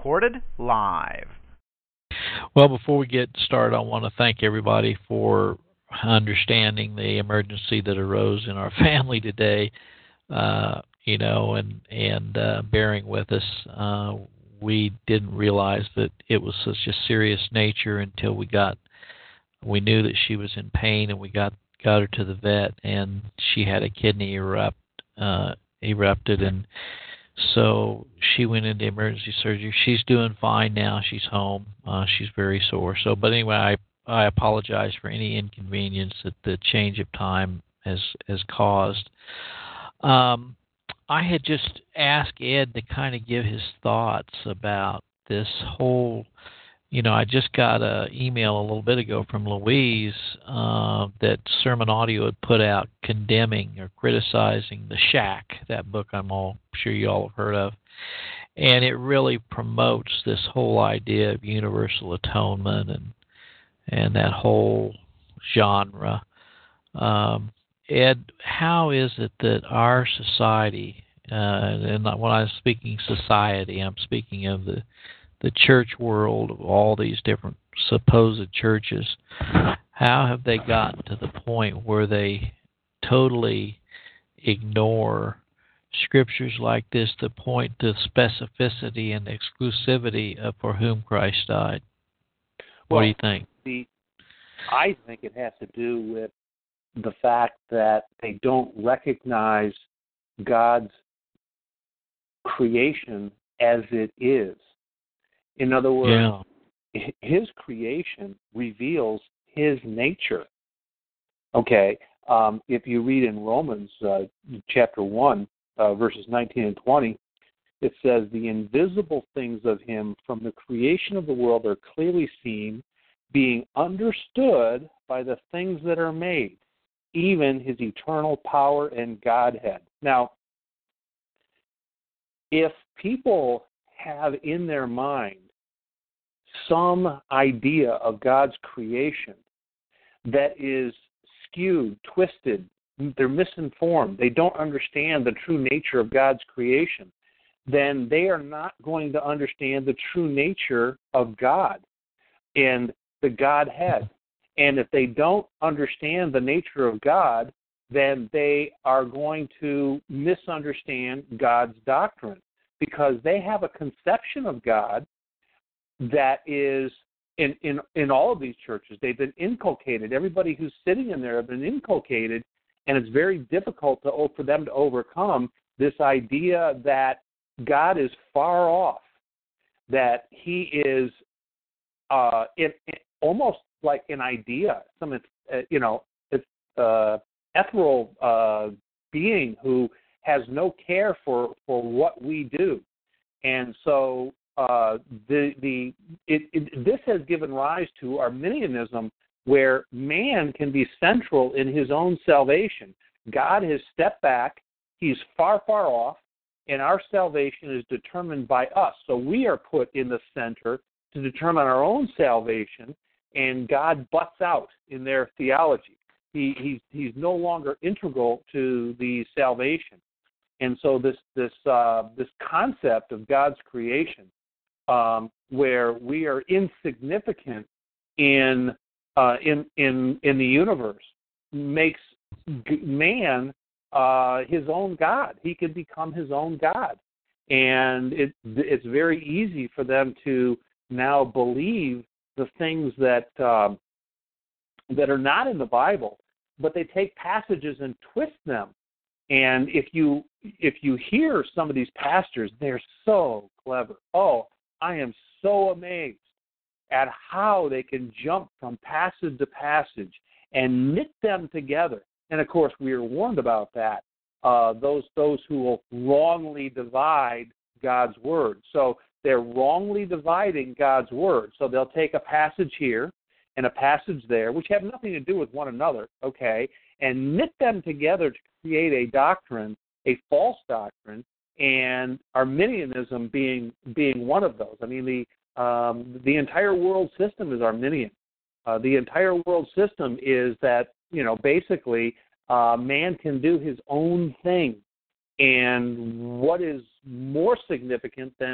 recorded live. Well, before we get started, I want to thank everybody for understanding the emergency that arose in our family today, and bearing with us. We didn't realize that it was such a serious nature until we knew that she was in pain, and we got her to the vet, and she had a kidney erupted, and so she went into emergency surgery. She's doing fine now. She's home. She's very sore. But anyway, I apologize for any inconvenience that the change of time has caused. I had just asked Ed to kind of give his thoughts about this whole. I just got an email a little bit ago from Louise that Sermon Audio had put out condemning or criticizing The Shack, that book I'm all sure you all have heard of. And it really promotes this whole idea of universal atonement and that whole genre. Ed, how is it that our society, and when I'm speaking society, I'm speaking of the church world of all these different supposed churches, how have they gotten to the point where they totally ignore scriptures like this that point to specificity and exclusivity of for whom Christ died? What do you think? I think it has to do with the fact that they don't recognize God's creation as it is. In other words, His creation reveals His nature. Okay, if you read in Romans chapter 1, verses 19 and 20, it says, "The invisible things of Him from the creation of the world are clearly seen, being understood by the things that are made, even His eternal power and Godhead." Now, if people have in their mind some idea of God's creation that is skewed, twisted, they're misinformed, they don't understand the true nature of God's creation, then they are not going to understand the true nature of God and the Godhead. And if they don't understand the nature of God, then they are going to misunderstand God's doctrine, because they have a conception of God that is in all of these churches. They've been inculcated. Everybody who's sitting in there have been inculcated, and it's very difficult for them to overcome this idea that God is far off, that He is almost like an idea, ethereal being who has no care for what we do. And so this has given rise to Arminianism, where man can be central in his own salvation. God has stepped back. He's far, far off, and our salvation is determined by us. So we are put in the center to determine our own salvation, and God butts out in their theology. He's no longer integral to the salvation. And so this concept of God's creation, where we are insignificant in the universe, makes man his own God. He can become his own God, and it's very easy for them to now believe the things that are not in the Bible, but they take passages and twist them. And if you hear some of these pastors, they're so clever. Oh, I am so amazed at how they can jump from passage to passage and knit them together. And of course, we are warned about that. Those who will wrongly divide God's word. So they're wrongly dividing God's word. So they'll take a passage here and a passage there, which have nothing to do with one another, okay, and knit them together to create a doctrine, a false doctrine, and Arminianism being one of those. I mean, the entire world system is Arminian. The entire world system is that, basically man can do his own thing. And what is more significant than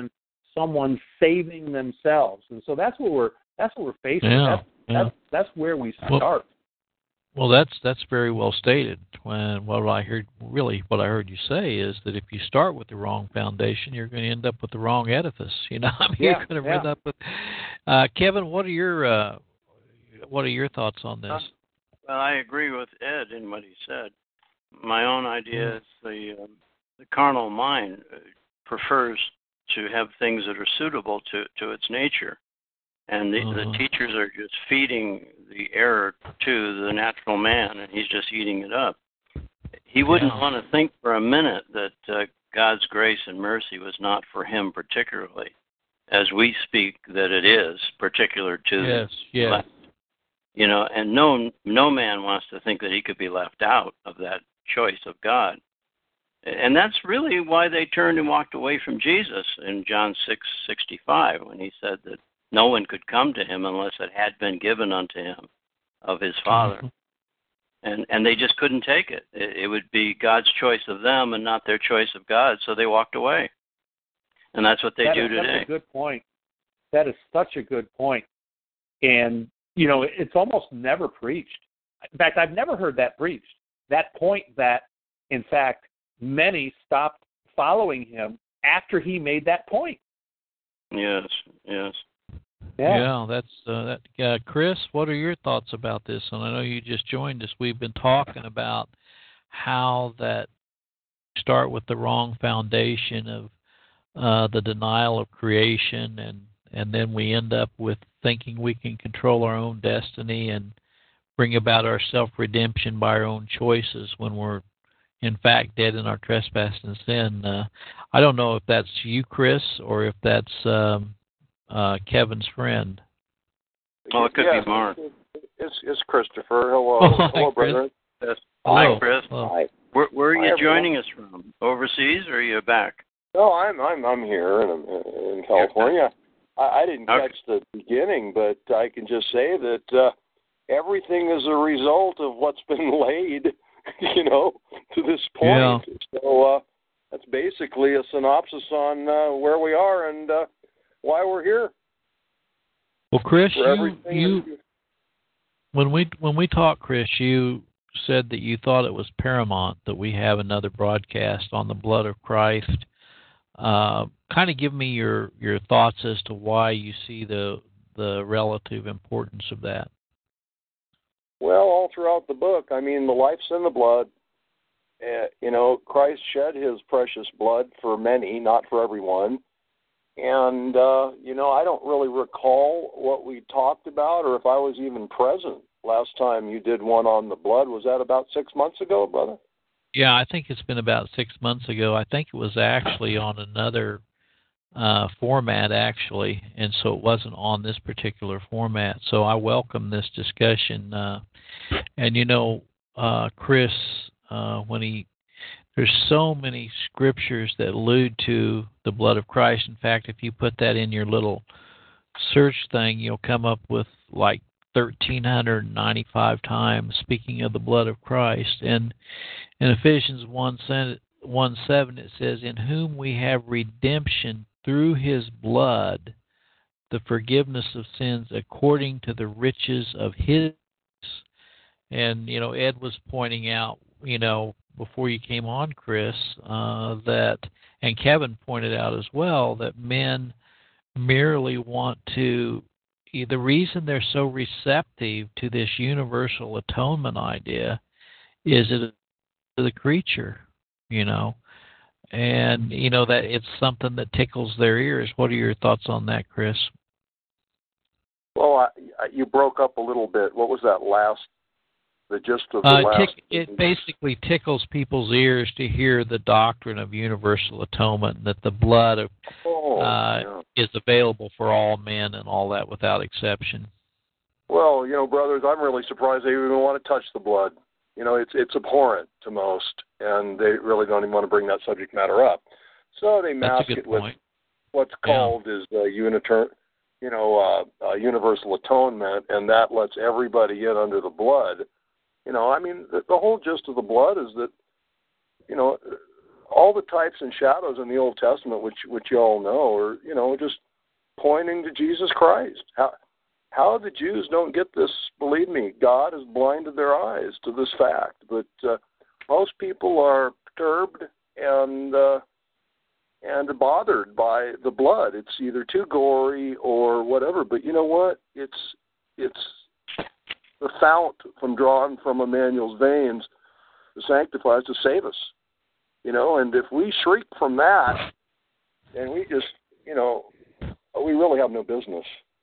someone saving themselves. And so that's what we're facing. That's where we start. Well, that's very well stated. What I heard you say is that if you start with the wrong foundation, you're going to end up with the wrong edifice. You're going to end up with. Kevin, what are your thoughts on this? Well, I agree with Ed in what he said. My own idea is the carnal mind prefers to have things that are suitable to its nature. And the teachers are just feeding the error to the natural man, and he's just eating it up. He wouldn't want to think for a minute that God's grace and mercy was not for him particularly, as we speak that it is, particular to the left. And no man wants to think that he could be left out of that choice of God. And that's really why they turned and walked away from Jesus in John 6:65, when he said that no one could come to him unless it had been given unto him of his Father. And they just couldn't take it. It would be God's choice of them and not their choice of God, so they walked away. And that's what they do today. That's a good point. That is such a good point. And, it's almost never preached. In fact, I've never heard that preached. That point that, in fact, many stopped following him after he made that point. Yes. Yeah, that's that. Chris, what are your thoughts about this? And I know you just joined us. We've been talking about how that start with the wrong foundation of the denial of creation, and then we end up with thinking we can control our own destiny and bring about our self-redemption by our own choices when we're, in fact, dead in our trespass and sin. I don't know if that's you, Chris, or if that's Kevin's friend. Oh, it could be Mark. It's Christopher. Hello. Hello, brother. Yes. Hello, Hi, Chris. Hello. Where are you joining us from? Overseas, or are you back? No, I'm here in California. I didn't catch the beginning, but I can just say that everything is a result of what's been laid, to this point. Yeah. So that's basically a synopsis on where we are and why we're here. Well, Chris, when we talked, Chris, you said that you thought it was paramount that we have another broadcast on the blood of Christ. Kind of give me your thoughts as to why you see the relative importance of that. Well, all throughout the book, the life's in the blood. Christ shed his precious blood for many, not for everyone. And, I don't really recall what we talked about or if I was even present last time you did one on the blood. Was that about 6 months ago, brother? Yeah, I think it's been about 6 months ago. I think it was actually on another format, actually, and so it wasn't on this particular format. So I welcome this discussion. Chris, there's so many scriptures that allude to the blood of Christ. In fact, if you put that in your little search thing, you'll come up with like 1,395 times speaking of the blood of Christ. And in Ephesians 1:7, it says, "In whom we have redemption through his blood, the forgiveness of sins according to the riches of his." And, Ed was pointing out, before you came on, Chris, and Kevin pointed out as well, that men merely want to, the reason they're so receptive to this universal atonement idea is it the creature, and, that it's something that tickles their ears. What are your thoughts on that, Chris? Well, you broke up a little bit. What was that last? The gist of the last. It basically tickles people's ears to hear the doctrine of universal atonement, that the blood of is available for all men and all that without exception. Well, brothers, I'm really surprised they even want to touch the blood. It's abhorrent to most, and they really don't even want to bring that subject matter up. So they mask it with what's called is universal atonement, and that lets everybody in under the blood. The whole gist of the blood is that, all all the types and shadows in the Old Testament, which you all know, are just pointing to Jesus Christ. How the Jews don't get this, believe me, God has blinded their eyes to this fact. But most people are perturbed and bothered by the blood. It's either too gory or whatever. But you know what? It's the fount drawn from Emmanuel's veins to sanctify us, to save us. And if we shriek from that, then we just, we really have no business.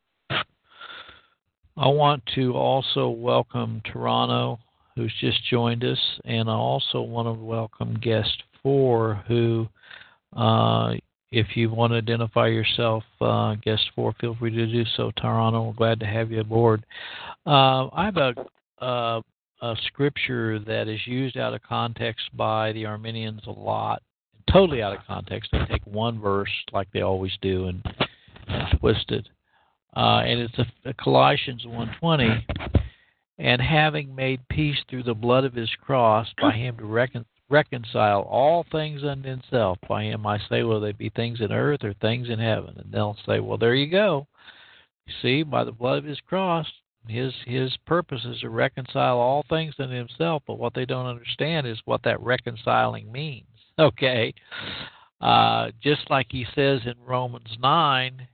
I want to also welcome Toronto, who's just joined us, and I also want to welcome guest 4, who, if you want to identify yourself, guest 4, feel free to do so. Toronto, we're glad to have you aboard. I have a scripture that is used out of context by the Arminians a lot, totally out of context. They take one verse, like they always do, and twist it. And it's a Colossians 1:20, and having made peace through the blood of his cross, by him to reconcile all things unto himself. By him I say, whether they be things in earth or things in heaven. And they'll say, well, there you go. You see, by the blood of his cross, his purpose is to reconcile all things unto himself. But what they don't understand is what that reconciling means. Okay? Just like he says in Romans 9,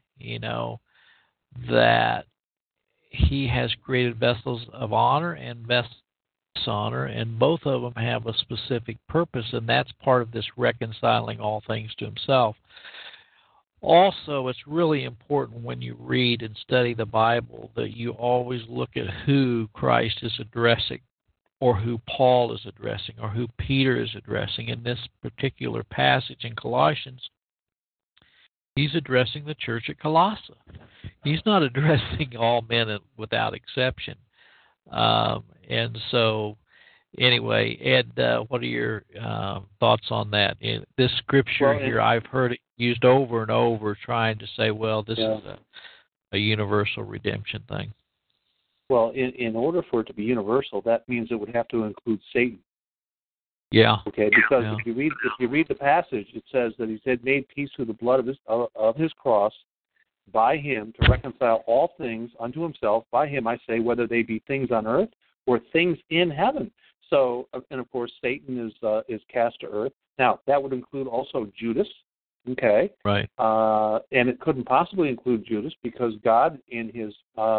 that he has created vessels of honor and vessels of dishonor, and both of them have a specific purpose, and that's part of this reconciling all things to himself. Also, it's really important when you read and study the Bible that you always look at who Christ is addressing, or who Paul is addressing, or who Peter is addressing. In this particular passage in Colossians, he's addressing the church at Colossae. He's not addressing all men without exception. And so, anyway, Ed, what are your thoughts on that? This scripture here, I've heard it used over and over, trying to say, well, this is a universal redemption thing. Well, in order for it to be universal, that means it would have to include Satan. Yeah. Okay, because if you read the passage, it says that he said, made peace through the blood of his cross, by him to reconcile all things unto himself. By him, I say, whether they be things on earth or things in heaven. So, and of course, Satan is cast to earth. Now, that would include also Judas. Okay. Right. And it couldn't possibly include Judas because God, in his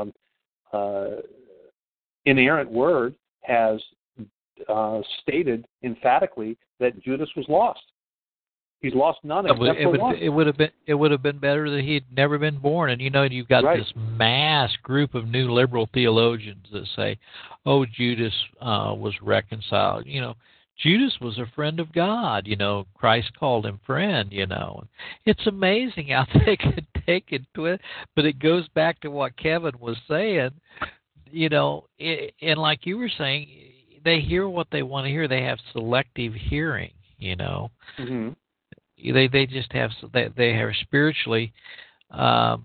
inerrant word, has stated emphatically that Judas was lost. He's lost none except for one. It would have been better that he'd never been born. And you've got this mass group of new liberal theologians that say, "Oh, Judas was reconciled." Judas was a friend of God. Christ called him friend. It's amazing how they could take it to it. But it goes back to what Kevin was saying. And like you were saying, they hear what they want to hear. They have selective hearing. Mm-hmm. They just have they have spiritually, and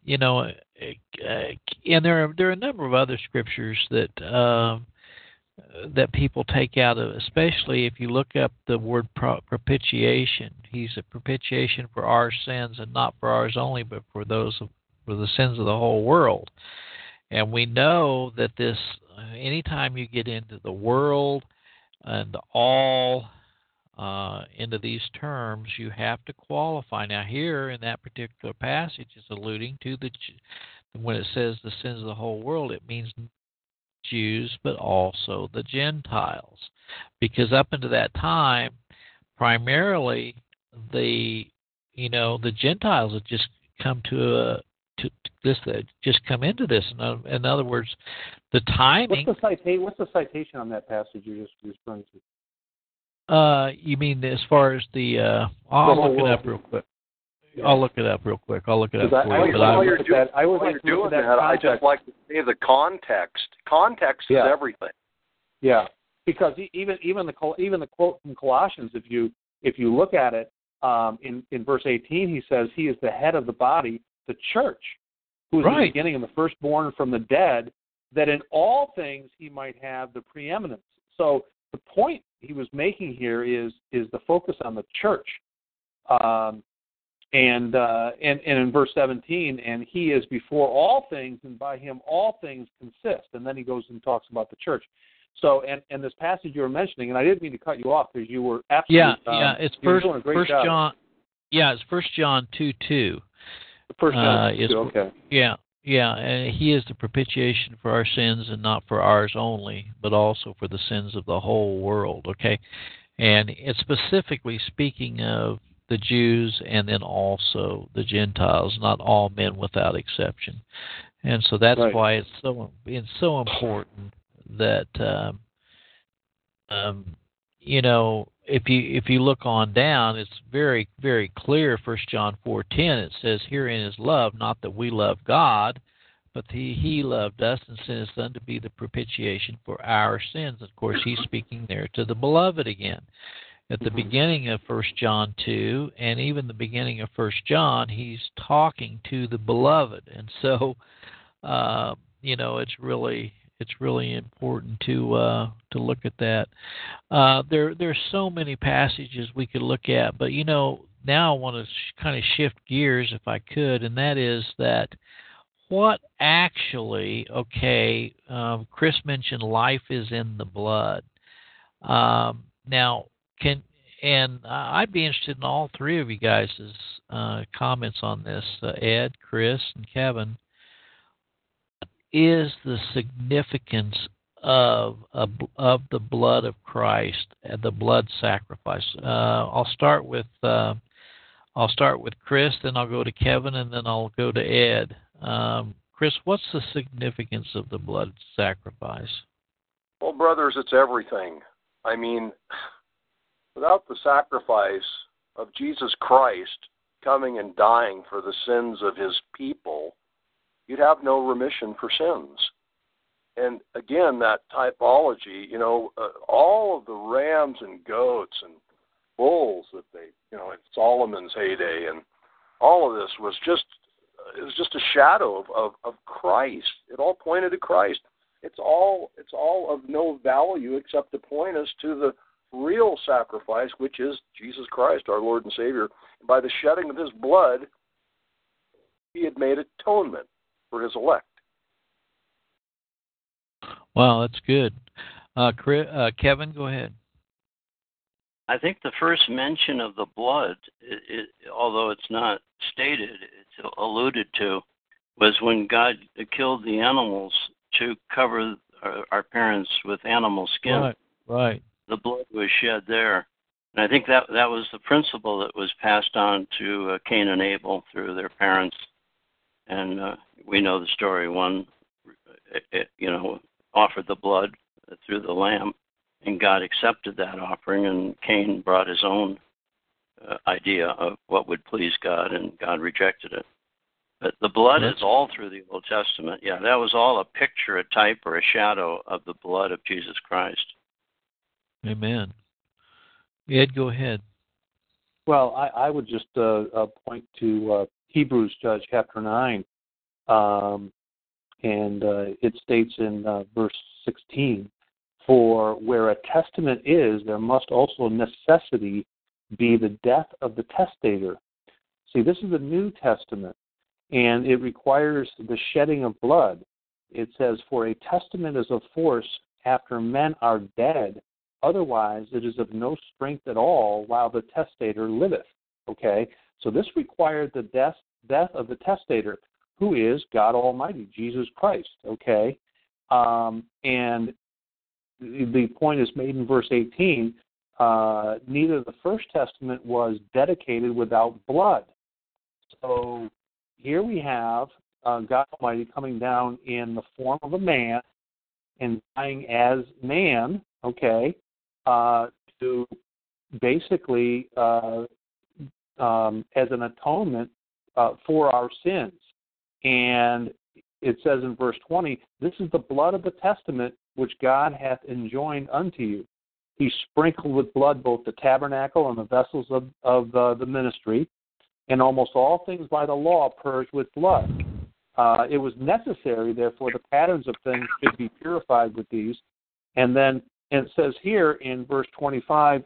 there are a number of other scriptures that people take out of, especially if you look up the word propitiation. He's a propitiation for our sins, and not for ours only, but for the sins of the whole world. And we know that this, anytime you get into the world and all. Into these terms, you have to qualify. Now, here in that particular passage, it's alluding to when it says the sins of the whole world, it means Jews, but also the Gentiles, because up until that time, primarily the Gentiles had just come just come into this. In other words, the timing. What's the citation on that passage you're just referring to? You mean as far as the? I'll look it up real quick. I'll look it up real quick. I'll look it up for you. While you're doing that, I just like to say the context. Context is everything. Yeah, because even the quote from Colossians, if you look at it in verse 18, he says he is the head of the body, the church, who is the beginning and the firstborn from the dead, that in all things he might have the preeminence. So the point he was making here is the focus on the church. And in verse 17, and he is before all things, and by him all things consist. And then he goes and talks about the church. So, and this passage you were mentioning, and I didn't mean to cut you off because you were absolutely it's First John. Yeah, it's 1 John 2:2. 1 John 2, okay. Yeah, and he is the propitiation for our sins, and not for ours only, but also for the sins of the whole world. Okay, and it's specifically speaking of the Jews and then also the Gentiles, not all men without exception. And so that's right. why it's so important that if you look on down, it's very, very clear. 1 John 4:10, it says, "Herein is love, not that we love God, but he loved us and sent his Son to be the propitiation for our sins." Of course, he's speaking there to the beloved again. At the beginning of 1 John 2, and even the beginning of 1 John, he's talking to the beloved. And so, it's really important to look at that. There's so many passages we could look at, but now I want to kind of shift gears if I could, and that is that what actually, Chris mentioned life is in the blood. Now, I'd be interested in all three of you guys' comments on this, Ed, Chris, and Kevin. What is the significance of the blood of Christ, the blood sacrifice? I'll start with Chris, then I'll go to Kevin, and then I'll go to Ed. Chris, what's the significance of the blood sacrifice? Well, brothers, it's everything. I mean, without the sacrifice of Jesus Christ coming and dying for the sins of his people, you'd have no remission for sins. And again, that typology, all of the rams and goats and bulls that they, in Solomon's heyday, and all of this was just a shadow of Christ. It all pointed to Christ. It's all of no value except to point us to the real sacrifice, which is Jesus Christ, our Lord and Savior. And by the shedding of his blood, he had made atonement for his elect. Wow, that's good. Kevin, go ahead. I think the first mention of the blood, although it's not stated, it's alluded to, was when God killed the animals to cover our parents with animal skin. Right. The blood was shed there. And I think that was the principle that was passed on to Cain and Abel through their parents. And we know the story. One, offered the blood through the lamb, and God accepted that offering, and Cain brought his own idea of what would please God, and God rejected it. But the blood is all through the Old Testament. Yeah, that was all a picture, a type, or a shadow of the blood of Jesus Christ. Amen. Ed, go ahead. Well, I would just point to Hebrews chapter 9, and it states in verse 16, "For where a testament is, there must also necessity be the death of the testator." See, this is the New Testament, and it requires the shedding of blood. It says, "For a testament is of force after men are dead. Otherwise, it is of no strength at all while the testator liveth." Okay? So this required the death of the testator, who is God Almighty, Jesus Christ. Okay? And the point is made in verse 18, neither the First Testament was dedicated without blood. So here we have God Almighty coming down in the form of a man and dying as man, to basically as an atonement for our sins. And it says in verse 20, "This is the blood of the testament which God hath enjoined unto you. He sprinkled with blood both the tabernacle and the vessels of the ministry, and almost all things by the law purged with blood. It was necessary, therefore, the patterns of things should be purified with these, and then And it says here in verse 25,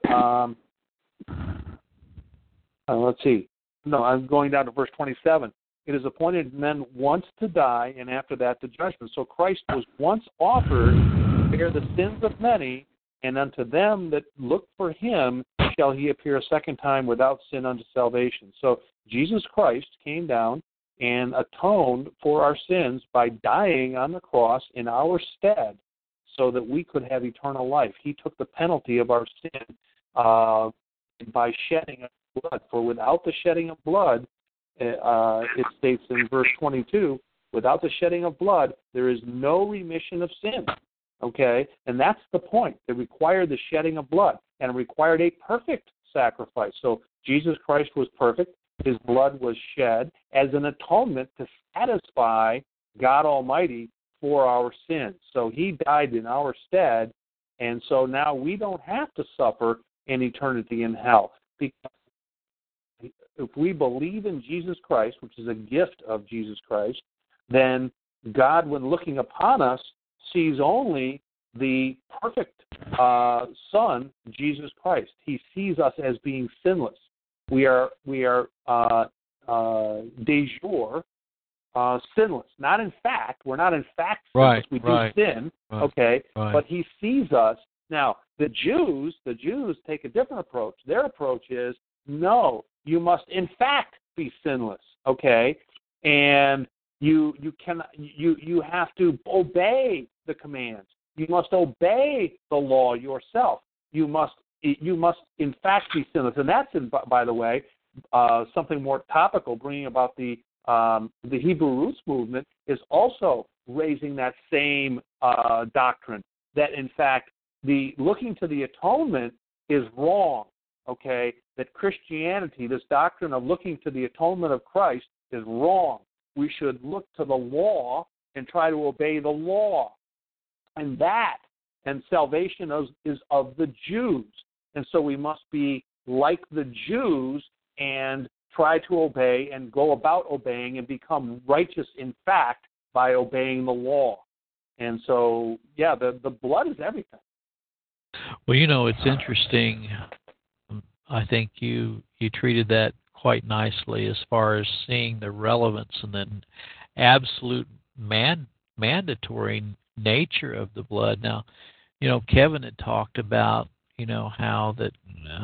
let's see. No, I'm going down to verse 27. It is appointed men once to die, and after that the judgment. So Christ was once offered to bear the sins of many, and unto them that look for him shall he appear a second time without sin unto salvation. So Jesus Christ came down and atoned for our sins by dying on the cross in our stead so that we could have eternal life. He took the penalty of our sin by shedding of blood. For without the shedding of blood, it states in verse 22, without the shedding of blood, there is no remission of sin. Okay? And that's the point. It required the shedding of blood, and it required a perfect sacrifice. So Jesus Christ was perfect. His blood was shed as an atonement to satisfy God Almighty for our sins. So he died in our stead, and so now we don't have to suffer an eternity in hell. Because if we believe in Jesus Christ, which is a gift of Jesus Christ, then God, when looking upon us, sees only the perfect Son, Jesus Christ. He sees us as being sinless. We are de jure sinless. Not in fact. We're not in fact sinless. We do sin, okay? Right. But he sees us. Now, the Jews take a different approach. Their approach is, no, you must in fact be sinless, okay? And you have to obey the commands. You must obey the law yourself. You must in fact be sinless. And that's, by the way, something more topical, bringing about the Hebrew Roots movement, is also raising that same doctrine, that in fact the looking to the atonement is wrong, okay? That Christianity, this doctrine of looking to the atonement of Christ, is wrong. We should look to the law and try to obey the law. And salvation is of the Jews. And so we must be like the Jews and try to obey and go about obeying and become righteous in fact by obeying the law. And so, yeah, the blood is everything. Well, it's interesting. I think you treated that quite nicely as far as seeing the relevance and then absolute mandatory nature of the blood. Now, Kevin had talked about, how that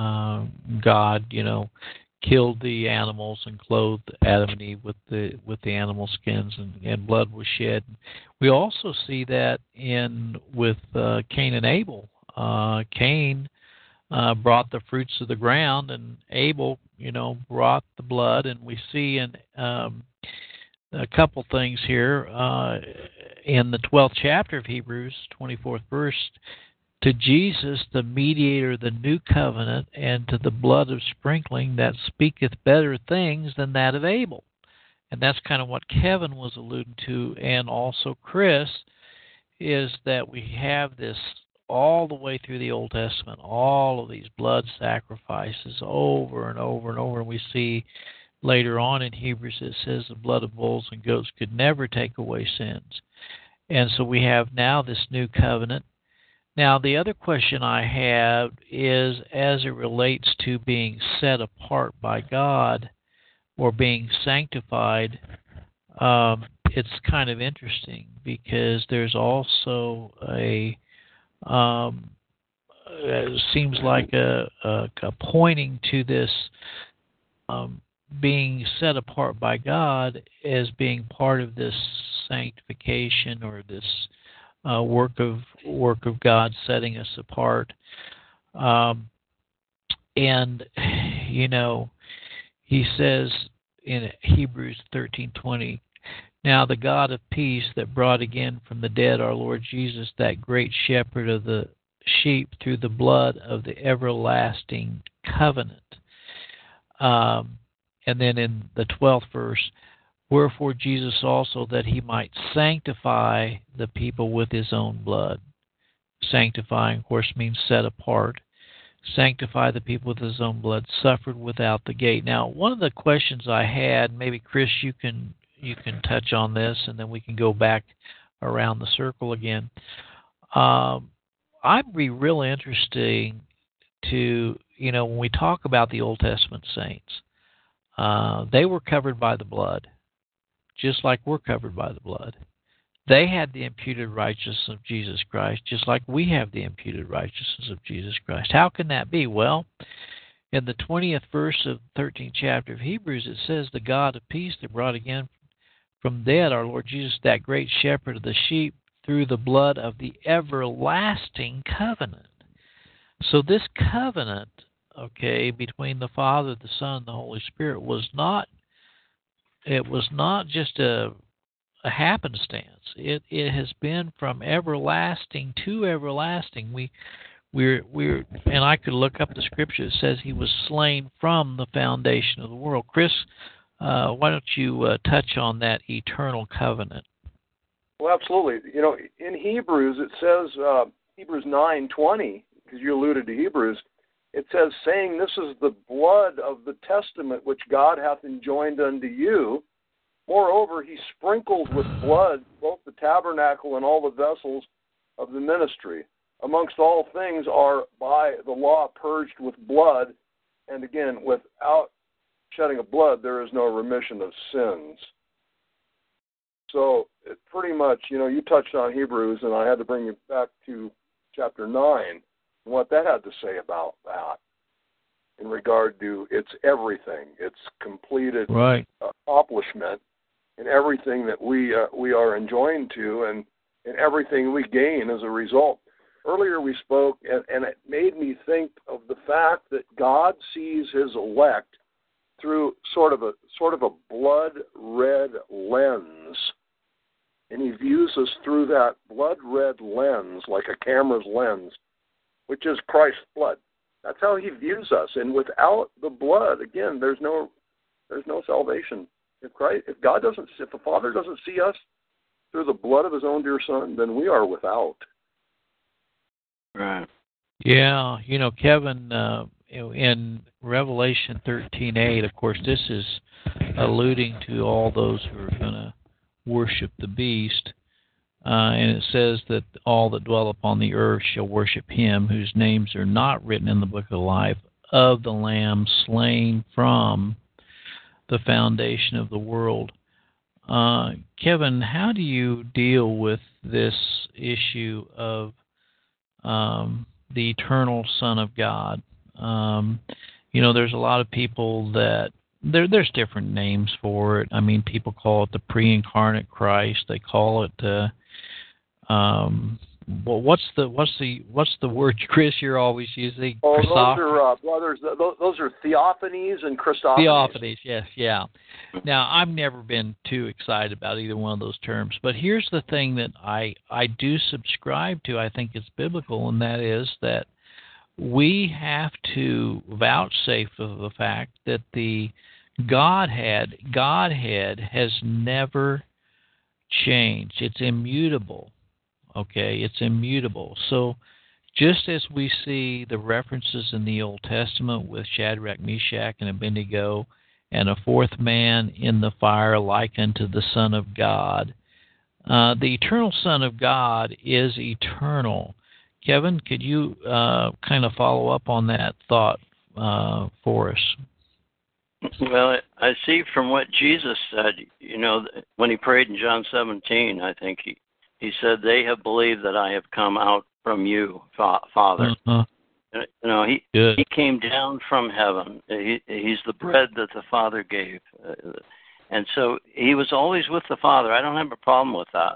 God, killed the animals and clothed Adam and Eve with the animal skins, and blood was shed. We also see that with Cain and Abel. Cain brought the fruits of the ground, and Abel, brought the blood. And we see in a couple things here in the 12th chapter of Hebrews, 24th verse, to Jesus, the mediator of the new covenant, and to the blood of sprinkling that speaketh better things than that of Abel. And that's kind of what Kevin was alluding to, and also Chris, is that we have this all the way through the Old Testament, all of these blood sacrifices over and over and over. And we see later on in Hebrews it says the blood of bulls and goats could never take away sins. And so we have now this new covenant. Now, the other question I have is, as it relates to being set apart by God or being sanctified, it's kind of interesting because there's also it seems like a pointing to this being set apart by God as being part of this sanctification or this work of God setting us apart. And he says in Hebrews 13:20, now the God of peace that brought again from the dead our Lord Jesus, that great shepherd of the sheep, through the blood of the everlasting covenant. And then in the 12th verse, wherefore Jesus also, that he might sanctify the people with his own blood. Sanctifying, of course, means set apart. Sanctify the people with his own blood, suffered without the gate. Now, one of the questions I had, maybe Chris, you can touch on this, and then we can go back around the circle again. I'd be real interesting to, when we talk about the Old Testament saints, they were covered by the blood, just like we're covered by the blood. They had the imputed righteousness of Jesus Christ, just like we have the imputed righteousness of Jesus Christ. How can that be? Well, in the 20th verse of the 13th chapter of Hebrews, it says, the God of peace that brought again from dead our Lord Jesus, that great shepherd of the sheep, through the blood of the everlasting covenant. So this covenant, between the Father, the Son, and the Holy Spirit was not just a happenstance. It has been from everlasting to everlasting. We're and I could look up the scripture. It says he was slain from the foundation of the world. Chris, why don't you touch on that eternal covenant? Well, absolutely. In Hebrews, it says, Hebrews 9:20, because you alluded to Hebrews, it says, saying, this is the blood of the testament which God hath enjoined unto you. Moreover, he sprinkled with blood both the tabernacle and all the vessels of the ministry. Amongst all things are by the law purged with blood, and again, without shedding of blood, there is no remission of sins. So it pretty much, you touched on Hebrews, and I had to bring you back to chapter 9 and what that had to say about that in regard to its everything, its completed accomplishment, and everything that we are enjoined to, and everything we gain as a result. Earlier we spoke, and it made me think of the fact that God sees his elect through sort of a blood-red lens. And he views us through that blood-red lens, like a camera's lens, which is Christ's blood. That's how he views us. And without the blood, again, there's no salvation. If the Father doesn't see us through the blood of his own dear Son, then we are without. Right. Yeah, Kevin, in Revelation 13:8, of course, this is alluding to all those who are going to worship the beast, and it says that all that dwell upon the earth shall worship him, whose names are not written in the book of life of the Lamb slain from the foundation of the world. Kevin, how do you deal with this issue of the eternal Son of God? There's a lot of people that there's different names for it. I mean, people call it the pre-incarnate Christ. They call it what's the word, Chris, you're always using? Oh, those are theophanies and Christophanies. Theophanies, yes, yeah. Now, I've never been too excited about either one of those terms, but here's the thing that I do subscribe to. I think it's biblical, and that is that we have to vouchsafe of the fact that the Godhead has never changed. It's immutable. It's immutable. So just as we see the references in the Old Testament with Shadrach, Meshach, and Abednego, and a fourth man in the fire like unto the Son of God, the eternal Son of God is eternal. Kevin, could you kind of follow up on that thought for us? Well, I see from what Jesus said, when he prayed in John 17, I think he said, they have believed that I have come out from you, Father. Uh-huh. He came down from heaven. He's the bread that the Father gave. And so he was always with the Father. I don't have a problem with that.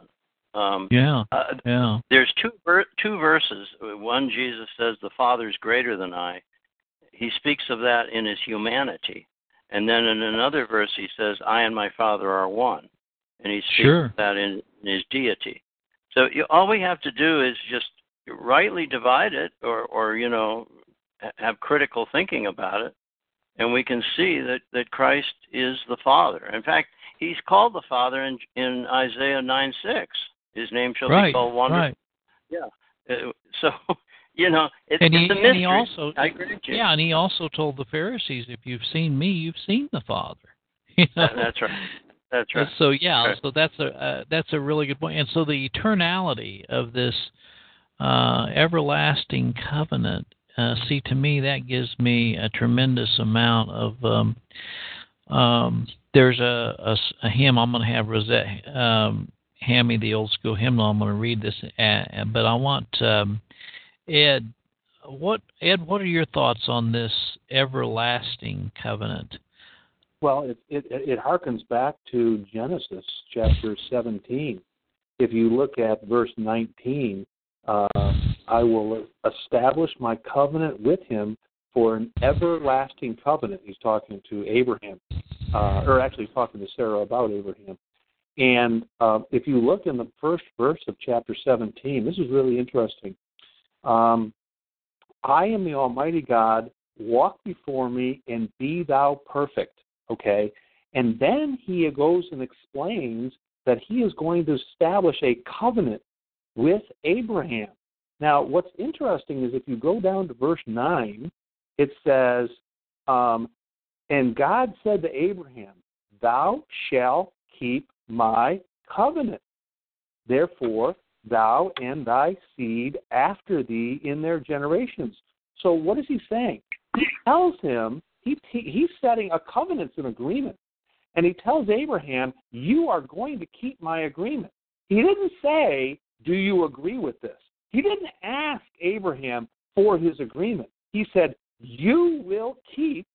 There's two verses. One, Jesus says, the Father is greater than I. He speaks of that in his humanity. And then in another verse, he says, I and my Father are one. And he speaks of that in his deity. So all we have to do is just rightly divide it or have critical thinking about it. And we can see that Christ is the Father. In fact, he's called the Father in Isaiah 9:6. His name shall be called Wonderful. Right. Yeah. So, it's a mystery. I agree with you. Yeah, and he also told the Pharisees, if you've seen me, you've seen the Father. That's right. That's right. So, so that's a really good point. And so the eternality of this everlasting covenant. See, to me, that gives me a tremendous amount of. There's a hymn. I'm going to have Rosette hand me the old school hymnal. I'm going to read this, but I want Ed. What are your thoughts on this everlasting covenant? Well, it harkens back to Genesis chapter 17. If you look at verse 19, I will establish my covenant with him for an everlasting covenant. He's talking to Abraham, or actually talking to Sarah about Abraham. And if you look in the first verse of chapter 17, this is really interesting. I am the Almighty God, walk before me and be thou perfect. Okay? And then he goes and explains that he is going to establish a covenant with Abraham. Now, what's interesting is if you go down to verse 9, it says, and God said to Abraham, thou shalt keep my covenant. Therefore, thou and thy seed after thee in their generations. So what is he saying? He tells him, he's setting a covenant, an agreement. And he tells Abraham, you are going to keep my agreement. He didn't say, do you agree with this? He didn't ask Abraham for his agreement. He said, you will keep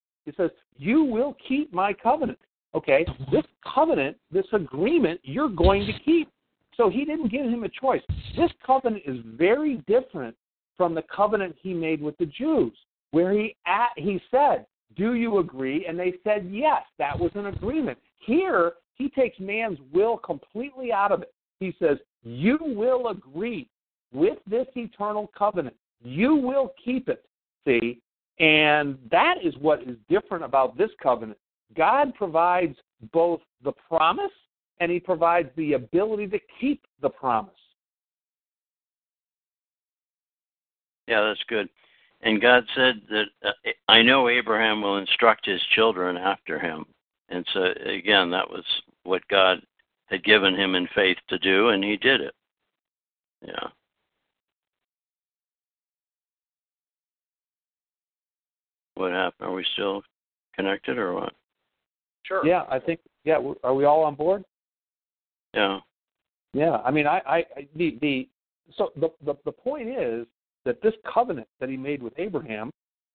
my covenant. Okay, this covenant, this agreement, you're going to keep. So he didn't give him a choice. This covenant is very different from the covenant he made with the Jews, where he said, do you agree? And they said, yes, that was an agreement. Here, he takes man's will completely out of it. He says, you will agree with this eternal covenant. You will keep it, see? And that is what is different about this covenant. God provides both the promise and he provides the ability to keep the promise. Yeah, that's good. And God said that I know Abraham will instruct his children after him. And so, again, that was what God had given him in faith to do, and he did it. Yeah. What happened? Are we still connected or what? Sure. Yeah, I think, are we all on board? Yeah. Yeah, I mean, the point is that this covenant that he made with Abraham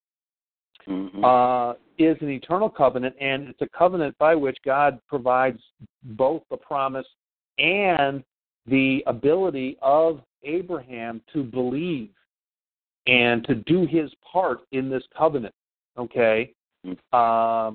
is an eternal covenant, and it's a covenant by which God provides both the promise and the ability of Abraham to believe and to do his part in this covenant. Okay? How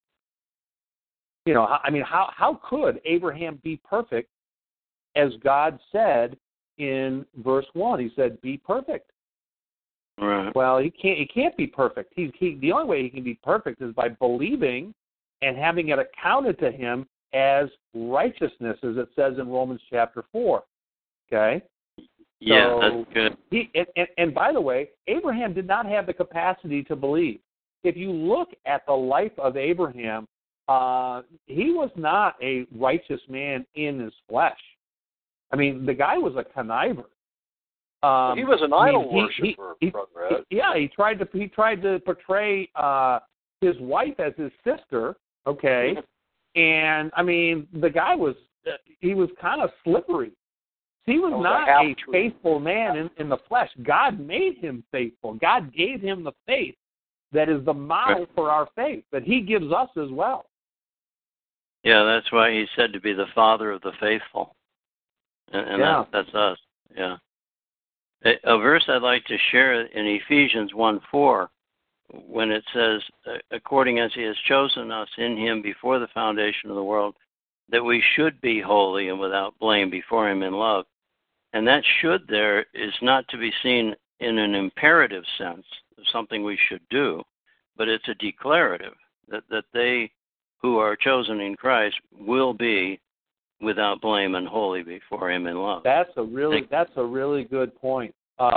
could Abraham be perfect, as God said in verse 1? He said, be perfect. Right. Well, he can't be perfect. The only way he can be perfect is by believing and having it accounted to him as righteousness, as it says in Romans chapter 4. Okay? Yeah, so that's good. And by the way, Abraham did not have the capacity to believe. If you look at the life of Abraham, he was not a righteous man in his flesh. I mean, the guy was a conniver. He was an idol worshiper, Brother Ed. He tried to portray his wife as his sister. Okay, and I mean, the guy was kind of slippery. He was not a faithful man in the flesh. God made him faithful. God gave him the faith that is the model for our faith that he gives us as well. Yeah, that's why he's said to be the father of the faithful. And that's us. Yeah. A verse I'd like to share in Ephesians 1:4, when it says, according as he has chosen us in him before the foundation of the world, that we should be holy and without blame before him in love. And that should there is not to be seen in an imperative sense, something we should do, but it's a declarative, that they who are chosen in Christ will be without blame and holy before him in love. That's a really good point.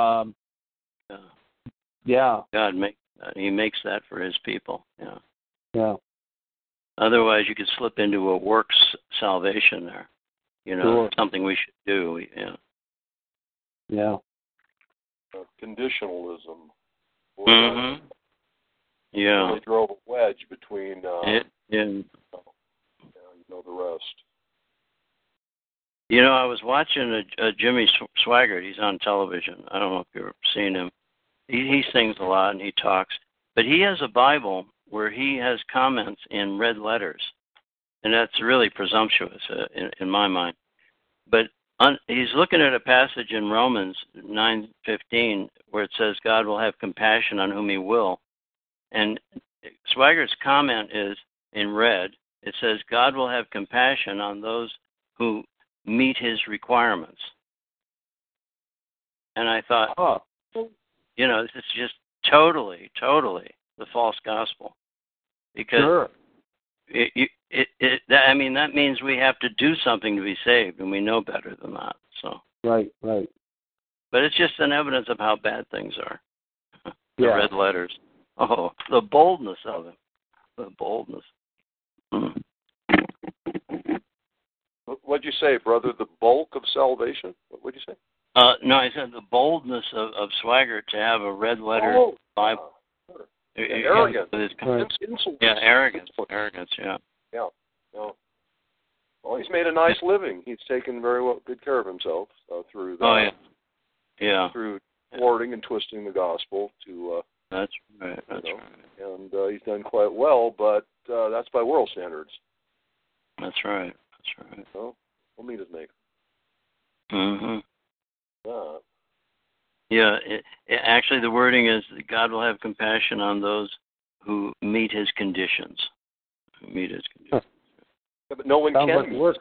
Yeah. God he makes that for his people. Yeah. Yeah. Otherwise, you could slip into a works salvation there. Sure. Something we should do. Yeah. Yeah. conditionalism. Mm-hmm. Yeah. Really drove a wedge between the rest. You know, I was watching a Jimmy Swaggart. He's on television. I don't know if you've seen him. He sings a lot and he talks. But he has a Bible where he has comments in red letters. And that's really presumptuous in my mind. But he's looking at a passage in Romans 9:15 where it says God will have compassion on whom he will. And Swaggart's comment is in red. It says God will have compassion on those who meet his requirements. And I thought, you know, this is just totally the false gospel. Because that means we have to do something to be saved, and we know better than that. So Right. But it's just an evidence of how bad things are. The Yeah. red letters. Oh, the boldness of it. The boldness. What'd you say, brother? The bulk of salvation? What'd you say? No, I said the boldness of Swaggart to have a red letter Bible. Sure. Arrogance. Yeah, arrogance. Arrogance, yeah. Yeah. No. Well, he's made a nice living. He's taken very good care of himself through that. Oh, yeah. Yeah. Through thwarting and twisting the gospel to. That's right. That's right. And he's done quite well, but that's by world standards. That's right. That's right. So we'll meet his maker. Mm-hmm. Yeah. Actually, the wording is that God will have compassion on those who meet his conditions. Yeah, but no one Sounds can. like work.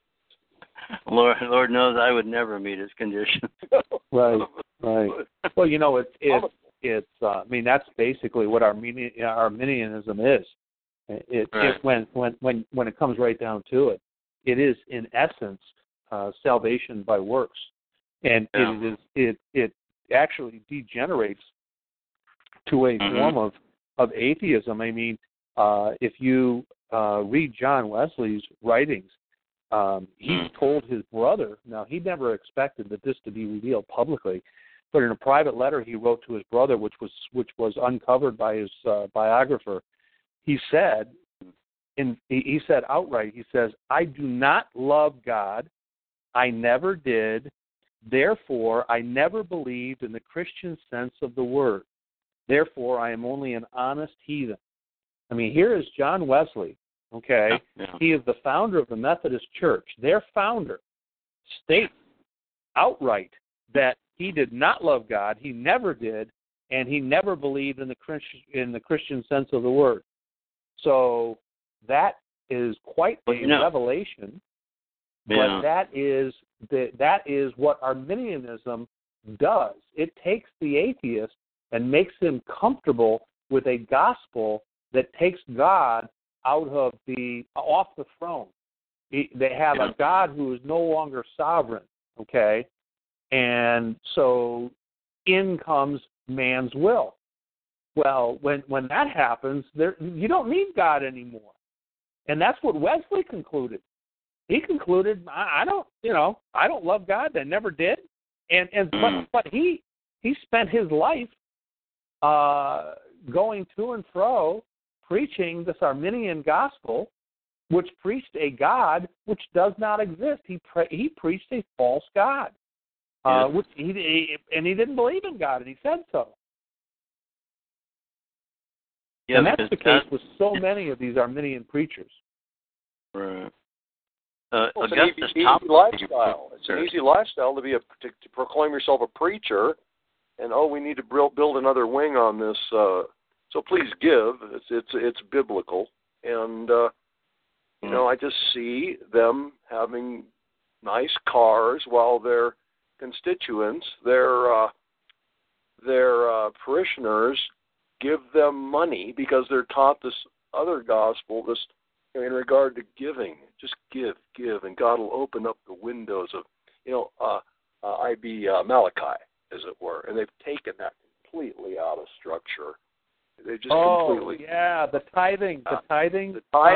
Lord knows I would never meet his conditions. Right. Well, you know, it's I mean, that's basically what Arminianism is. When it comes right down to it, it is in essence salvation by works, and it actually degenerates to a form of atheism. I mean, if you read John Wesley's writings, he told his brother. Now, he never expected that this to be revealed publicly, but in a private letter he wrote to his brother, which was uncovered by his biographer, he said outright, he says, "I do not love God. I never did. Therefore, I never believed in the Christian sense of the word. Therefore, I am only an honest heathen." I mean, here is John Wesley, okay? Yeah. He is the founder of the Methodist Church. Their founder states outright that he did not love God, he never did, and he never believed in the Christian sense of the word. So that is quite a revelation. But that is what Arminianism does. It takes the atheist and makes him comfortable with a gospel that takes God off the throne. They have a God who is no longer sovereign, okay? And so in comes man's will. Well, when that happens, you don't need God anymore. And that's what Wesley concluded. He concluded, I don't love God. I never did. But he spent his life going to and fro preaching this Arminian gospel, which preached a God which does not exist. He preached a false God, which he didn't believe in God, and he said so. Yeah, and that's the case with so many of these Arminian preachers. Right. It's an easy lifestyle. It's an easy lifestyle to proclaim yourself a preacher, and we need to build another wing on this. So please give. It's biblical, and I just see them having nice cars while their constituents, their parishioners, give them money because they're taught this other gospel, this in regard to giving. Just give, and God will open up the windows of, Malachi, as it were. And they've taken that completely out of structure. They just completely. Yeah, the tithing passage.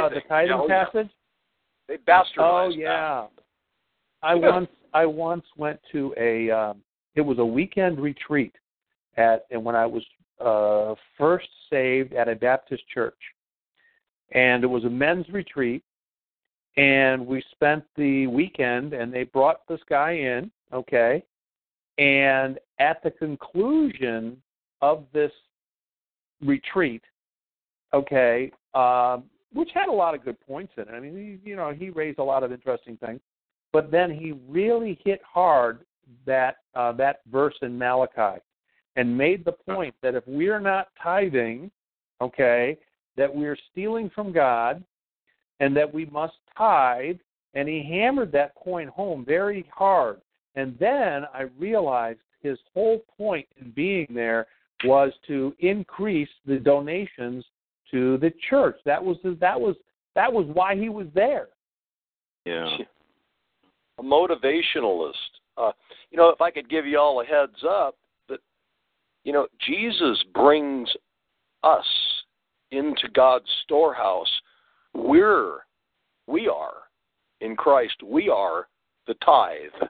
They bastardized. Oh yeah, I once went to a It was a weekend retreat and when I was first saved at a Baptist church. And it was a men's retreat, and we spent the weekend, and they brought this guy in, okay, and at the conclusion of this retreat, okay, which had a lot of good points in it. I mean, he raised a lot of interesting things. But then he really hit hard that verse in Malachi and made the point that if we're not tithing, okay, that we're stealing from God and that we must tithe. And he hammered that point home very hard. And then I realized his whole point in being there was to increase the donations to the church. That was why he was there. Yeah. A motivationalist. If I could give you all a heads up that, Jesus brings us into God's storehouse. We are in Christ. We are the tithe.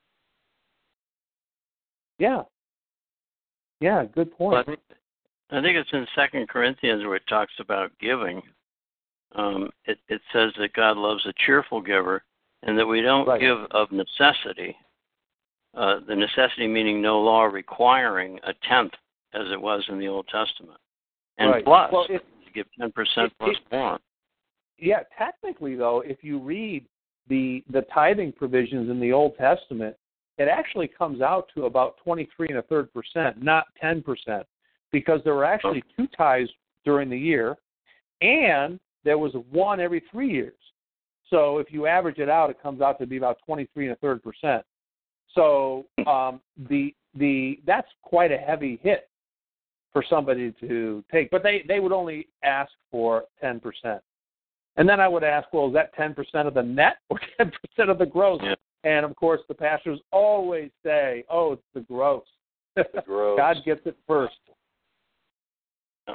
Yeah. Yeah, good point. Well, I think it's in 2 Corinthians where it talks about giving. It says that God loves a cheerful giver and that we don't give of necessity. The necessity meaning no law requiring a tenth as it was in the Old Testament. And plus, you give 10% plus more. Yeah, technically, though, if you read the tithing provisions in the Old Testament, it actually comes out to about 23 1/3%, not 10%, because there were actually 2 tithes during the year, and there was one every 3 years. So if you average it out, it comes out to be about 23 1/3%. So that's quite a heavy hit for somebody to take. But they would only ask for 10%. And then I would ask, well, is that 10% of the net or 10% of the gross? Yeah. And, of course, the pastors always say, oh, it's the gross. The gross. God gets it first. Yeah.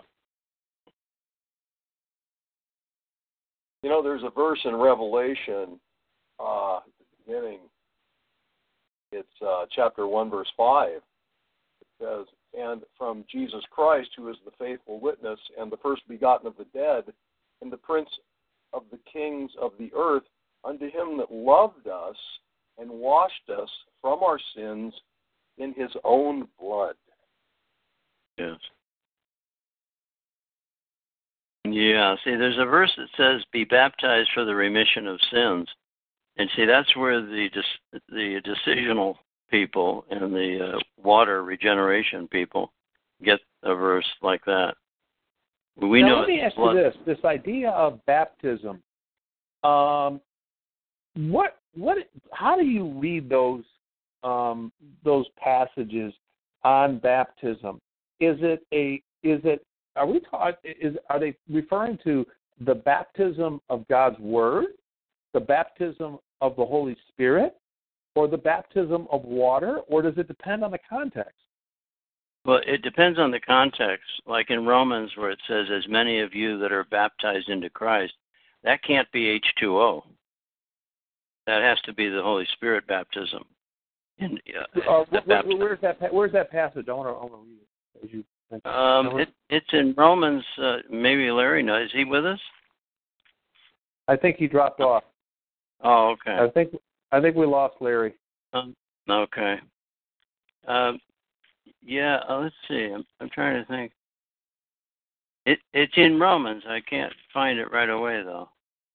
There's a verse in Revelation, at the beginning. It's chapter 1, verse 5. It says, and from Jesus Christ, who is the faithful witness and the first begotten of the dead, and the prince of the kings of the earth, unto him that loved us and washed us from our sins in his own blood. Yes. Yeah, see, there's a verse that says, be baptized for the remission of sins. And see, that's where the decisional people and the water regeneration people get a verse like that. We now, know. Let me ask you this idea of baptism. How do you read those passages on baptism? Are they referring to the baptism of God's Word, the baptism of the Holy Spirit, or the baptism of water, or does it depend on the context? Well, it depends on the context. Like in Romans where it says, as many of you that are baptized into Christ, that can't be H2O. That has to be the Holy Spirit baptism. And, where's that passage? I want to read it. It's in Romans. Maybe Larry knows. Is he with us? I think he dropped off. Oh, okay. I think we lost Larry. Okay. Let's see. I'm trying to think. It's in Romans. I can't find it right away though.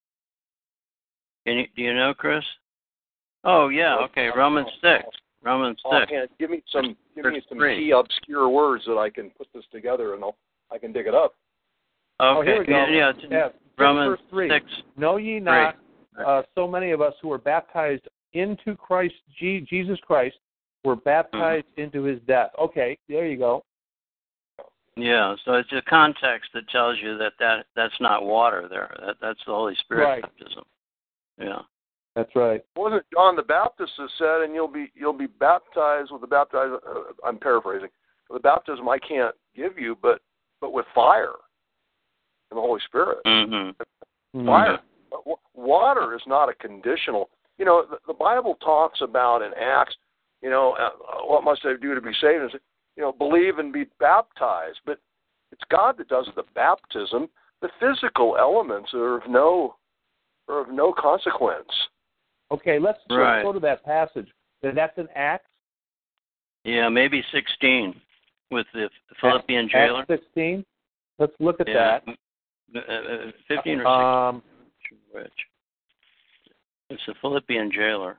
Do you know, Chris? Oh yeah. Okay. Romans 6. Romans 6. Give me some key obscure words that I can put this together, and I can dig it up. Okay. Oh, here we go. Yeah, it's Romans 6. Know ye not, so many of us who were baptized into Christ, Jesus Christ, were baptized into his death. Okay, there you go. Yeah, so it's a context that tells you that's not water there. That's the Holy Spirit baptism. Yeah. That's right. Wasn't John the Baptist that said, and you'll be baptized with the baptism, I'm paraphrasing, the baptism I can't give you, but with fire and the Holy Spirit. Mm-hmm. Fire. Water is not a conditional. The Bible talks about in Acts what must I do to be saved? And say, believe and be baptized. But it's God that does the baptism. The physical elements are of no consequence. Okay, let's go to that passage. That's in Acts? Yeah, maybe 16 with the Philippian jailer. Acts 16? Let's look at that. 15 or 16. Which? It's the Philippian jailer.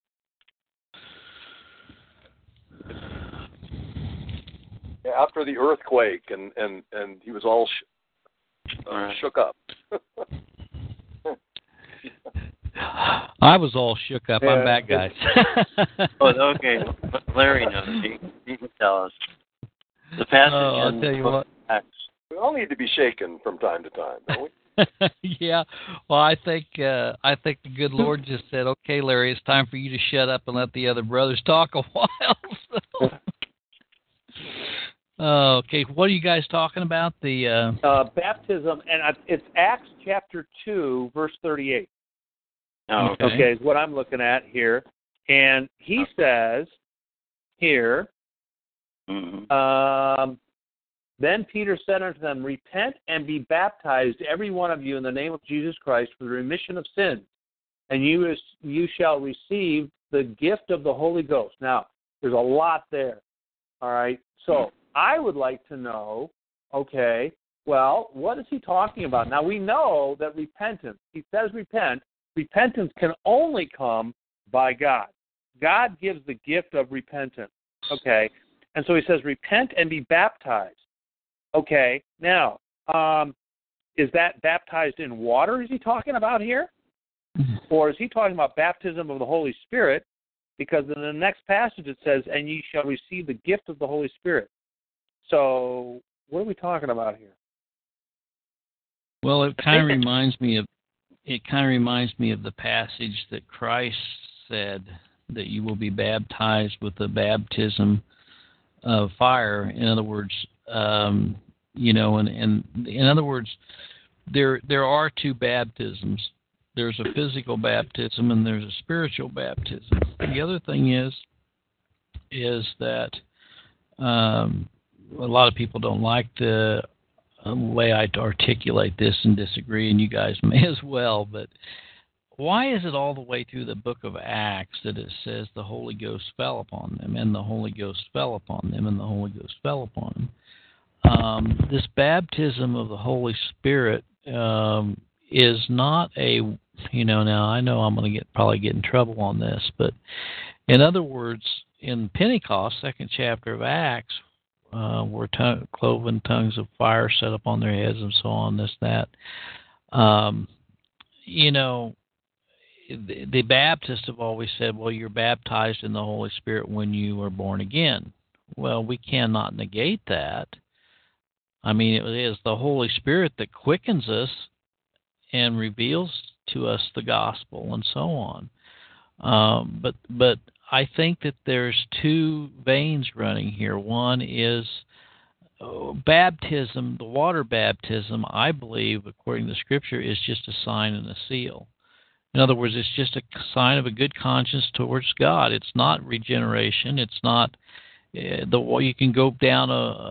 After the earthquake, and he was all shook up. I was all shook up. I'm back, guys. Okay. Larry knows. He can tell us. The passage I'll tell you what. Acts. We all need to be shaken from time to time, don't we? Yeah. Well, I think the good Lord just said, "Okay, Larry, it's time for you to shut up and let the other brothers talk a while." Okay, what are you guys talking about? The baptism, and it's Acts chapter 2, verse 38. Oh, okay, is what I'm looking at here. And he says here, then Peter said unto them, repent and be baptized, every one of you, in the name of Jesus Christ for the remission of sins, and you shall receive the gift of the Holy Ghost. Now, there's a lot there, all right? So I would like to know, okay, well, what is he talking about? Now, we know that repentance, he says repent. Repentance can only come by God. God gives the gift of repentance, okay? And so he says, repent and be baptized. Okay, now, is that baptized in water is he talking about here? Or is he talking about baptism of the Holy Spirit? Because in the next passage it says, and ye shall receive the gift of the Holy Spirit. So what are we talking about here? Well, it kind of reminds me of the passage that Christ said that you will be baptized with the baptism of fire. In other words, and in other words, there are two baptisms. There's a physical baptism and there's a spiritual baptism. The other thing is that a lot of people don't like the way I articulate this and disagree, and you guys may as well, but why is it all the way through the book of Acts that it says the Holy Ghost fell upon them, and the Holy Ghost fell upon them, and the Holy Ghost fell upon them? This baptism of the Holy Spirit is not a, now I know I'm going to probably get in trouble on this, but in other words, in Pentecost, second chapter of Acts, where cloven tongues of fire set up on their heads and so on, this, that. The Baptists have always said, well, you're baptized in the Holy Spirit when you are born again. Well, we cannot negate that. I mean, it is the Holy Spirit that quickens us and reveals to us the gospel and so on. But I think that there's two veins running here. One is baptism, the water baptism, I believe, according to Scripture, is just a sign and a seal. In other words, it's just a sign of a good conscience towards God. It's not regeneration. It's not you can go down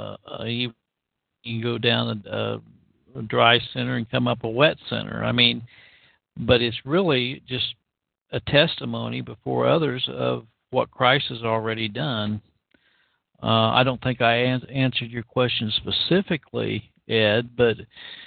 a dry center and come up a wet center. I mean, but it's really just a testimony before others of what Christ has already done. I don't think I answered your question specifically, Ed, but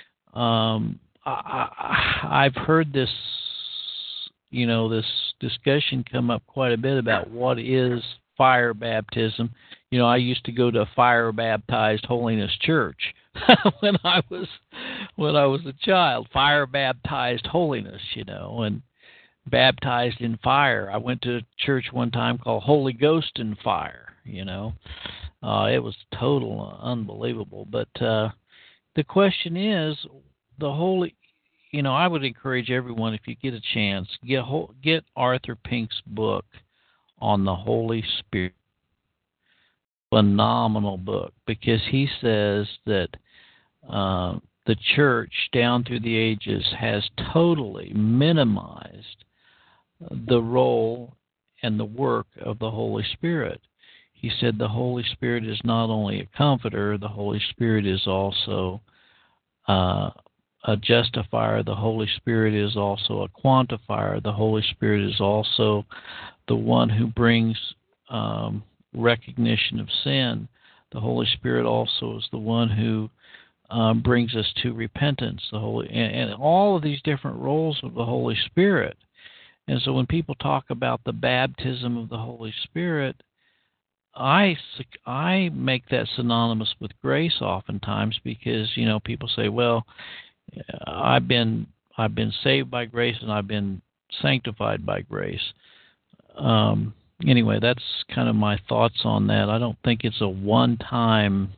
I've heard this, this discussion come up quite a bit about what is fire baptism. I used to go to a fire baptized holiness church when I was a child. Fire baptized holiness, and baptized in fire. I went to a church one time called Holy Ghost in Fire. It was total unbelievable. But the question is, the Holy. I would encourage everyone, if you get a chance, get Arthur Pink's book on the Holy Spirit. Phenomenal book, because he says that the church down through the ages has totally minimized the role and the work of the Holy Spirit. He said the Holy Spirit is not only a comforter, the Holy Spirit is also a justifier. The Holy Spirit is also a quantifier. The Holy Spirit is also the one who brings recognition of sin. The Holy Spirit also is the one who brings us to repentance. And all of these different roles of the Holy Spirit. And so when people talk about the baptism of the Holy Spirit, I make that synonymous with grace oftentimes, because people say, well, I've been saved by grace and I've been sanctified by grace. Anyway, that's kind of my thoughts on that. I don't think it's a one-time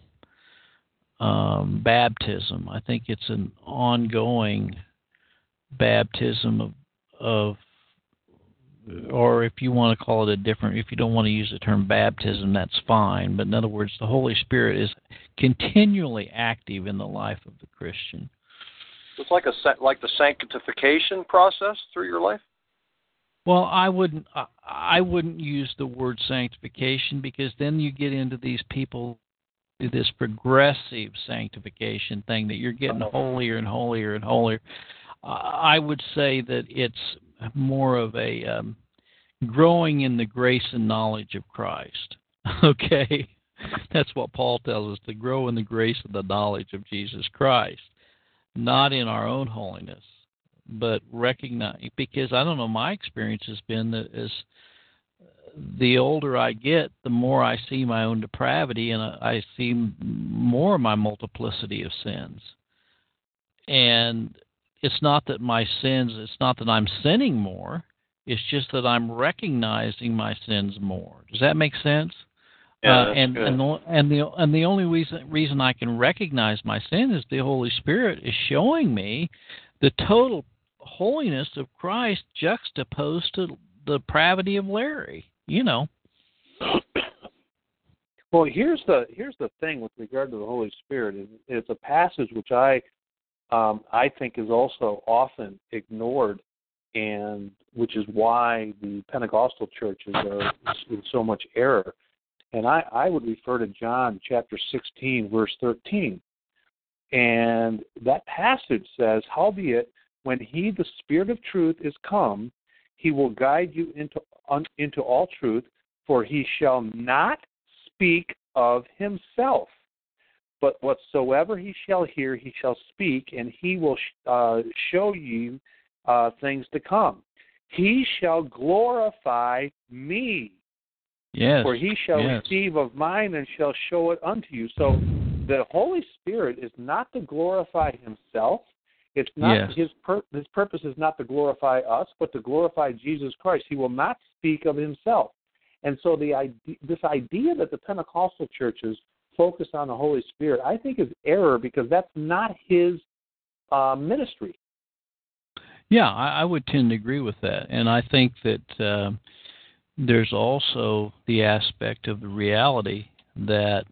baptism. I think it's an ongoing baptism of, or if you want to call it if you don't want to use the term baptism, that's fine. But in other words, the Holy Spirit is continually active in the life of the Christian. It's like the sanctification process through your life? Well, I wouldn't use the word sanctification, because then you get into these people do this progressive sanctification thing that you're getting holier and holier and holier. I would say that it's more of a growing in the grace and knowledge of Christ. Okay? That's what Paul tells us, to grow in the grace and the knowledge of Jesus Christ. Not in our own holiness, but recognize, because I don't know, my experience has been that as the older I get, the more I see my own depravity, and I see more of my multiplicity of sins. And it's not that I'm sinning more, it's just that I'm recognizing my sins more. Does that make sense? Yeah, and the only reason I can recognize my sin is the Holy Spirit is showing me the total holiness of Christ juxtaposed to the depravity of Larry. Well, here's the thing with regard to the Holy Spirit. It's a passage which I think is also often ignored, and which is why the Pentecostal churches are in so much error. And I would refer to John chapter 16, verse 13. And that passage says, "Howbeit, when he, the Spirit of truth, is come, he will guide you into all truth, for he shall not speak of himself, but whatsoever he shall hear, he shall speak, and he will show you things to come. He shall glorify me. Yes. For he shall receive of mine and shall show it unto you." So the Holy Spirit is not to glorify himself. It's not his purpose is not to glorify us, but to glorify Jesus Christ. He will not speak of himself. And so this idea that the Pentecostal churches focus on the Holy Spirit, I think, is error, because that's not his ministry. Yeah, I would tend to agree with that. And I think that there's also the aspect of the reality that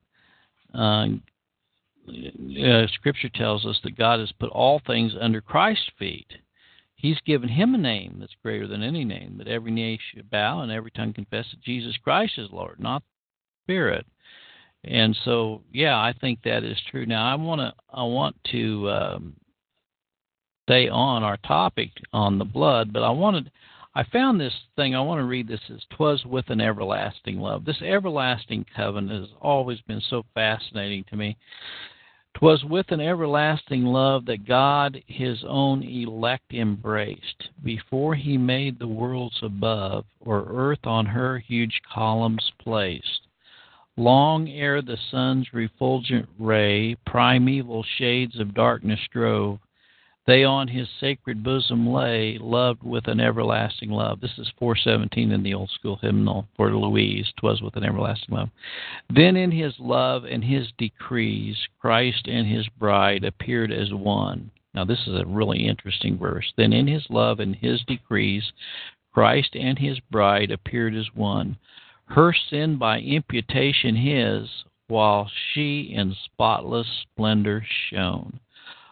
Scripture tells us that God has put all things under Christ's feet. He's given him a name that's greater than any name, that every knee should bow and every tongue confess that Jesus Christ is Lord, not the Spirit. And so, I think that is true. Now, I want to stay on our topic on the blood, but I found this thing. I want to read this as "'Twas with an everlasting love." This everlasting covenant has always been so fascinating to me. "'Twas with an everlasting love that God his own elect embraced, before he made the worlds above, or earth on her huge columns placed. Long ere the sun's refulgent ray primeval shades of darkness drove, they on his sacred bosom lay, loved with an everlasting love." This is 417 in the old school hymnal for Louise, "'Twas with an everlasting love. Then in his love and his decrees, Christ and his bride appeared as one." Now this is a really interesting verse. "Then in his love and his decrees, Christ and his bride appeared as one. Her sin by imputation his, while she in spotless splendor shone.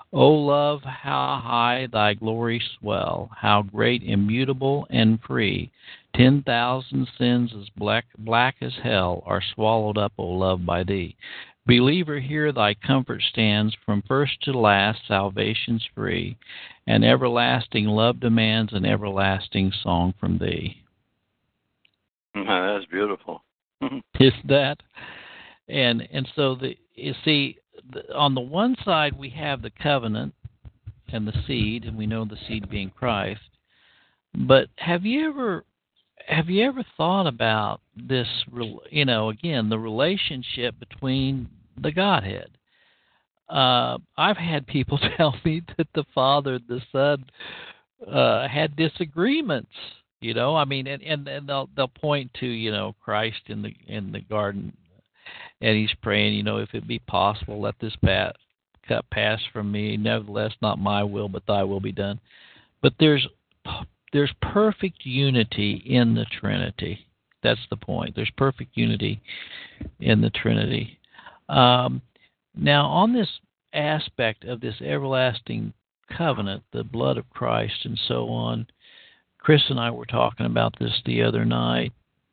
O love, how high thy glory swell, how great, immutable, and free. 10,000 sins as black as hell are swallowed up, O love, by thee. Believer, here thy comfort stands, from first to last salvation's free, and everlasting love demands an everlasting song from thee. That's beautiful. Is that? And so you see, on the one side we have the covenant and the seed, and we know the seed being Christ. But have you ever thought about this? Again, the relationship between the Godhead. I've had people tell me that the Father and the Son had disagreements. And they'll point to Christ in the garden, and he's praying, if it be possible, let this cup pass from me. Nevertheless, not my will, but thy will be done. But there's perfect unity in the Trinity. That's the point. There's perfect unity in the Trinity. Now, on this aspect of this everlasting covenant, the blood of Christ and so on, Chris and I were talking about this the other night.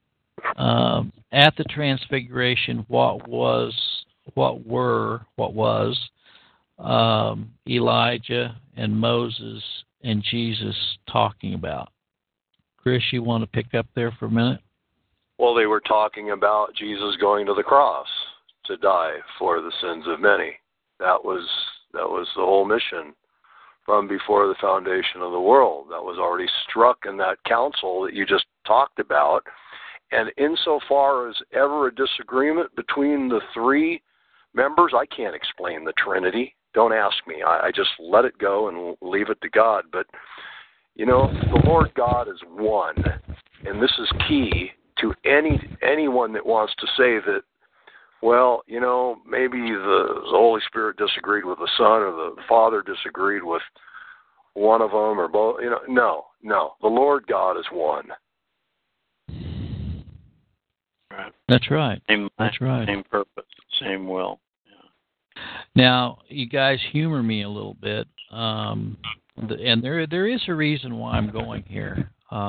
At the Transfiguration, what was Elijah and Moses and Jesus talking about? Chris, you want to pick up there for a minute? Well, they were talking about Jesus going to the cross to die for the sins of many. That was the whole mission from before the foundation of the world. That was already struck in that council that you just talked about. And insofar as ever a disagreement between the three members, I can't explain the Trinity. Don't ask me. I just let it go and leave it to God. But, the Lord God is one. And this is key to anyone that wants to say that, well, maybe the Holy Spirit disagreed with the Son, or the Father disagreed with one of them, or both. No. The Lord God is one. Right. That's right. That's right. Same purpose, same will. Yeah. Now, you guys humor me a little bit, and there is a reason why I'm going here,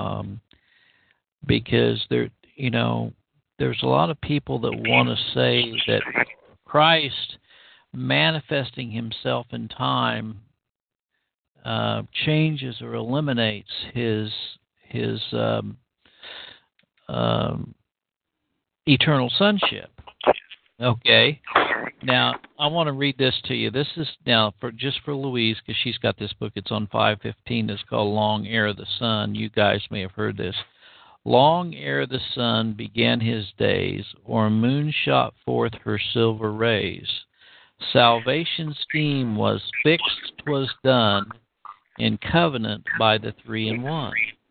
because there's a lot of people that want to say that Christ manifesting himself in time changes or eliminates his eternal sonship. Okay. Now, I want to read this to you. This is now for Louise, because she's got this book. It's on 515. It's called Long Ere the Sun. You guys may have heard this. Long ere the sun began his days, or moon shot forth her silver rays, salvation's scheme was fixed, 'twas done, in covenant by the three in one.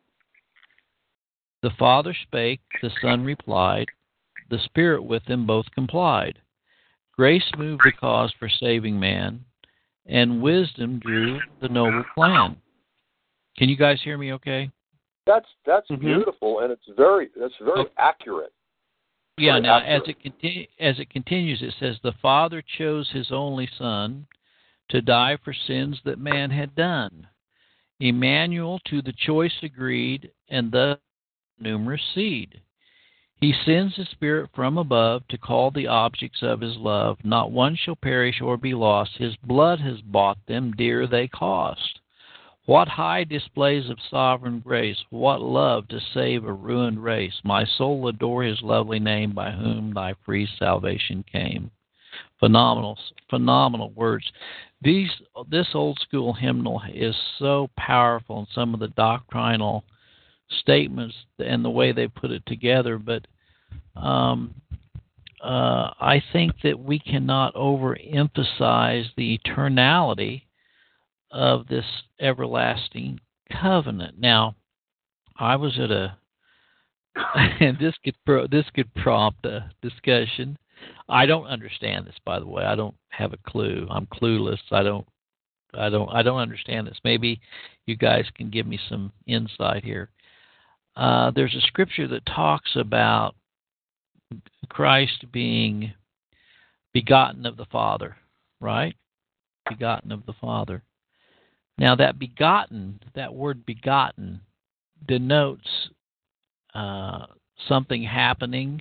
The Father spake, the Son replied, the Spirit with them both complied. Grace moved the cause for saving man, and wisdom drew the noble plan. Can you guys hear me okay? That's beautiful, and that's very accurate. Yeah. Now, as it continues, it says the Father chose His only Son to die for sins that man had done. Emmanuel to the choice agreed, and thus numerous seed. He sends His Spirit from above to call the objects of His love. Not one shall perish or be lost. His blood has bought them, dear they cost. What high displays of sovereign grace, what love to save a ruined race. My soul adore His lovely name, by whom thy free salvation came. Phenomenal words. This old school hymnal is so powerful in some of the doctrinal statements and the way they put it together, but I think that we cannot overemphasize the eternality of this everlasting covenant. Now, I was at and this could prompt a discussion. I don't understand this, by the way. I don't have a clue. I'm clueless. I don't understand this. Maybe you guys can give me some insight here. There's a scripture that talks about Christ being begotten of the Father, right? begotten of the Father. Now that begotten, that word begotten, denotes something happening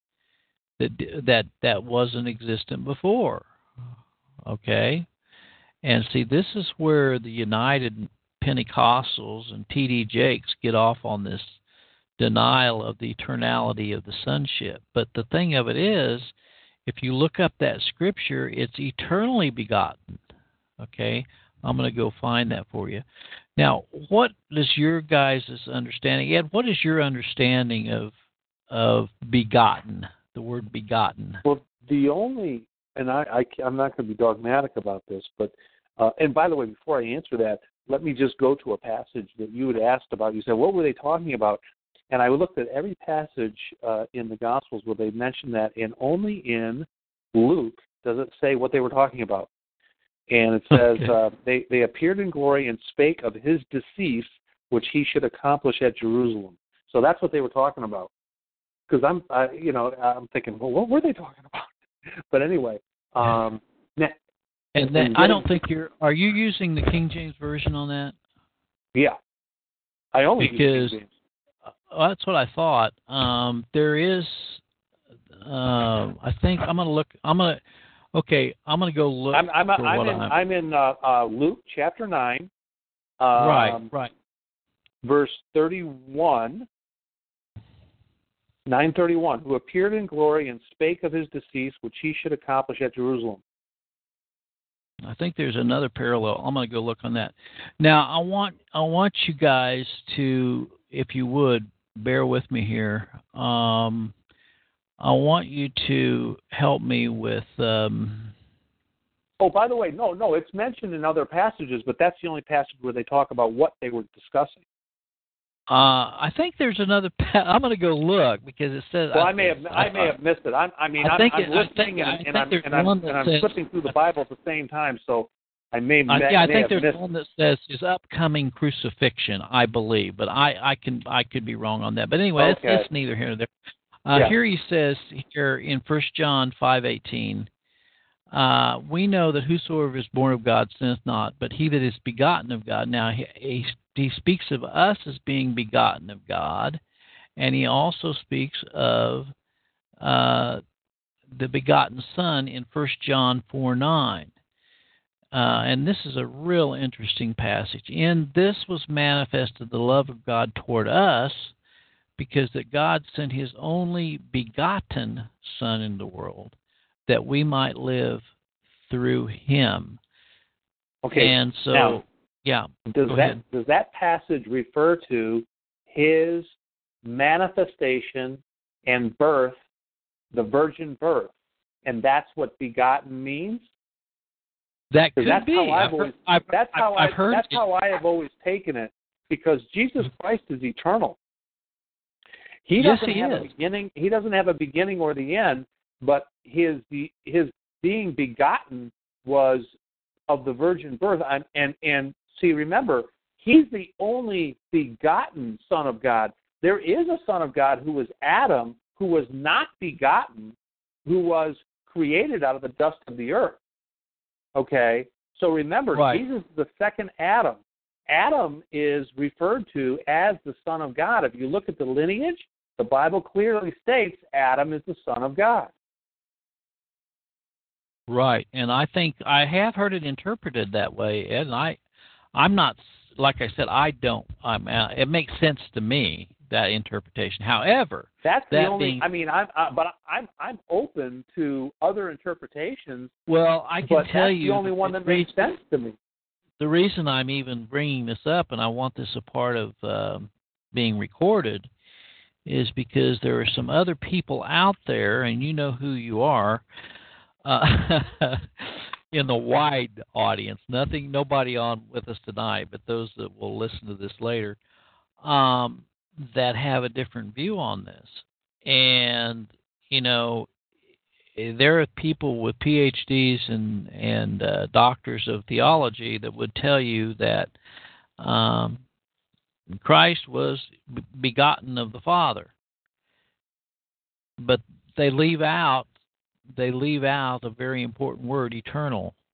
that wasn't existent before. Okay? And see, this is where the United Pentecostals and T.D. Jakes get off on this denial of the eternality of the sonship. But the thing of it is, if you look up that scripture, it's eternally begotten. Okay? I'm going to go find that for you. Now, what is your guys' understanding? Ed, what is your understanding of begotten, the word begotten? Well, the only, and I'm not going to be dogmatic about this, but, and by the way, before I answer that, let me just go to a passage that you had asked about. You said, what were they talking about? And I looked at every passage in the Gospels where they mentioned that, and only in Luke does it say what they were talking about. And it says, they appeared in glory and spake of his decease, which he should accomplish at Jerusalem. So that's what they were talking about. Because I'm thinking, well, what were they talking about? But anyway, I don't think are you using the King James Version on that? Yeah, I only use King James. That's what I thought. There is, I think I'm going to look. I'm going to go look. I'm in Luke chapter 9. Right. Verse 31. 9:31. Who appeared in glory and spake of his decease, which he should accomplish at Jerusalem. I think there's another parallel. I'm going to go look on that. Now, I want you guys to, if you would, bear with me here. I want you to help me with. Oh, by the way, no, it's mentioned in other passages, but that's the only passage where they talk about what they were discussing. I think there's another. I'm going to go look because it says. Well, I may have missed it. I'm listening and I'm flipping through the Bible at the same time, so I may. I think there's one that says his upcoming crucifixion, I believe, but I could be wrong on that. But anyway, it's neither here nor there. Here he says here in 1 John 5:18. We know that whosoever is born of God sinneth not, but he that is begotten of God. Now he speaks of us as being begotten of God, and he also speaks of the begotten Son in 1 John 4:9. And this is a real interesting passage. In this was manifested the love of God toward us, because that God sent his only begotten Son into the world, that we might live through him. Okay. And so, now, yeah. Does that passage refer to his manifestation and birth, the virgin birth, and that's what begotten means? That could that's be. That's how I have always taken it, because Jesus Christ is eternal. He doesn't have a beginning. He doesn't have a beginning or the end. But his being begotten was of the virgin birth, and see, remember, he's the only begotten Son of God. There is a Son of God who was Adam, who was not begotten, who was created out of the dust of the earth. Okay, so remember, Jesus is the second Adam. Adam is referred to as the Son of God. If you look at the lineage, the Bible clearly states Adam is the Son of God. Right, and I think I have heard it interpreted that way, Ed, and I'm not, like I said, I don't. It makes sense to me, that interpretation. However, that's the only. I'm open to other interpretations. Well, I can tell you, the only one that makes sense to me. The reason I'm even bringing this up, and I want this a part of being recorded, is because there are some other people out there, and you know who you are. In the wide audience, nobody on with us tonight, but those that will listen to this later, that have a different view on this. And, there are people with PhDs and doctors of theology that would tell you that Christ was begotten of the Father. But they leave out a very important word, eternal.